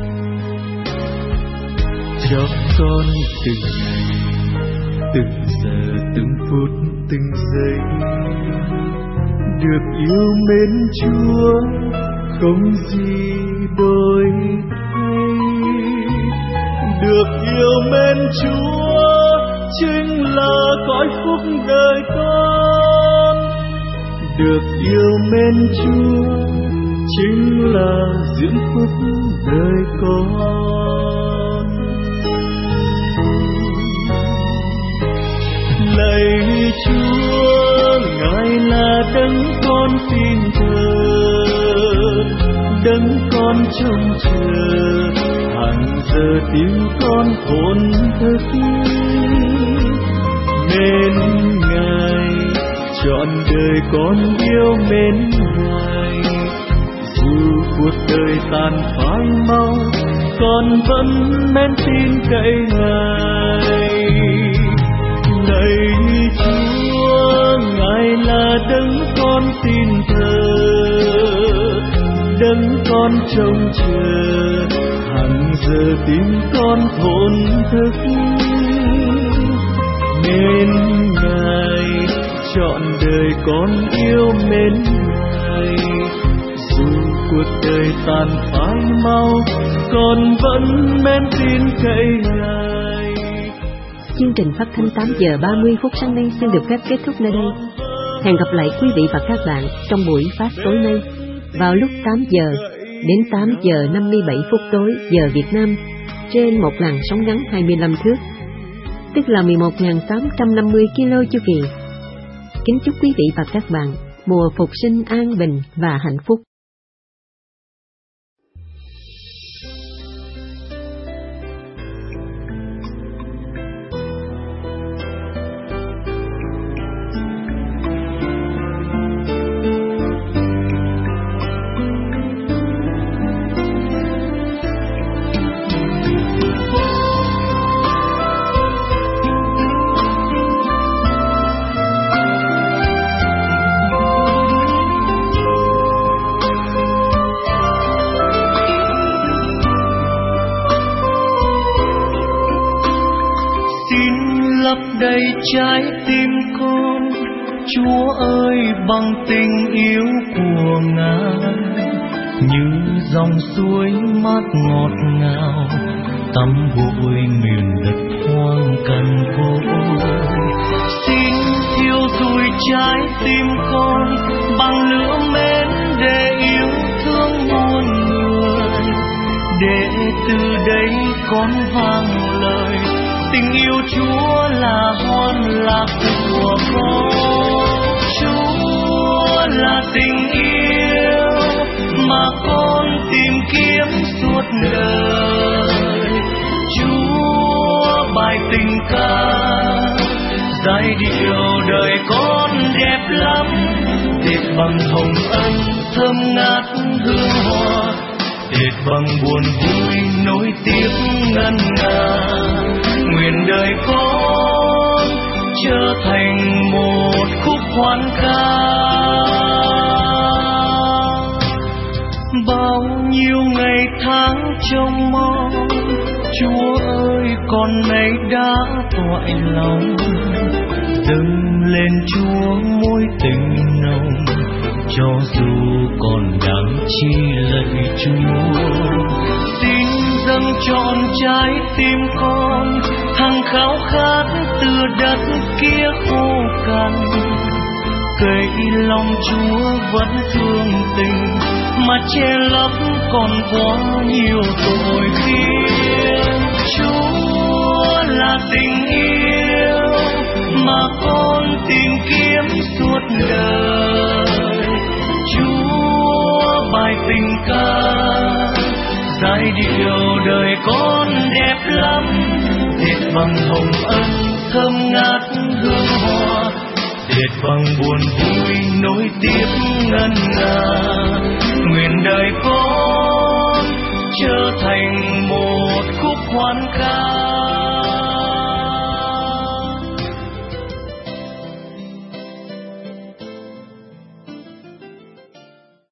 Speaker 2: Cho con từng ngày, từng giờ, từng phút, từng giây được yêu mến Chúa, không gì đổi thay. Được yêu mến Chúa chính là cõi phúc đời con. Được yêu mến Chúa chính là diễm phúc đời con. Lạy Chúa, Ngài là đấng con tin thờ, đấng con trông chờ, hàng giờ tiếng con thổn thức. Nên Ngài trọn đời con yêu mến Ngài, dù cuộc đời tàn phai mau, con vẫn mến tin cậy Ngài. Lạy Chúa, Ngài là đấng con tin thờ, đấng con trông chờ, hàng giờ tim con thổn thức. Nên Ngài trọn đời con yêu mến Ngài, dù cuộc đời tàn phai mau, con vẫn mến tin cậy Ngài.
Speaker 1: Chương trình phát thanh 8 giờ 30 phút sáng nay xin được phép kết thúc nơi đây. Hẹn gặp lại quý vị và các bạn trong buổi phát tối nay vào lúc 8 giờ đến 8 giờ 57 phút tối giờ Việt Nam trên một làn sóng ngắn 25 thước, tức là 11.850 kilo chu kỳ. Kính chúc quý vị và các bạn mùa phục sinh an bình và hạnh phúc.
Speaker 2: Đầy trái tim con, Chúa ơi, bằng tình yêu của Ngài, như dòng suối mát ngọt ngào tắm bụi miền đất hoang cằn cỗi. Xin thiêu rụi trái tim con bằng lửa mến để yêu thương muôn người, để từ đây con vang lời tình yêu Chúa là hoan lạc của con. Chúa là tình yêu mà con tìm kiếm suốt đời. Chúa bài tình ca giai điệu đời con đẹp lắm, đẹp bằng hồng ân thơm ngát hương hoa, đẹp bằng buồn vui nối tiếc ngân nga. Nguyện đời con trở thành một khúc hoan ca. Bao nhiêu ngày tháng trông mong, Chúa ơi, con nay đã toại lòng. Dâng lên Chúa mối tình nồng, cho dù còn đáng chi lạy Chúa. Xin dâng trọn trái tim con, hằng khao khát từ đất kia khô cằn. Cây lòng Chúa vẫn thương tình, mà che lấp còn quá nhiều tội khiên. Chúa là tình yêu mà con tìm kiếm suốt đời. Chúa bài tình ca giai điệu đời con đẹp lắm, đẹp bằng hồng ân thơm ngát hương hoa, đẹp bằng buồn vui nối tiếp ngân nga. Nguyện đời con trở thành một
Speaker 6: oán ca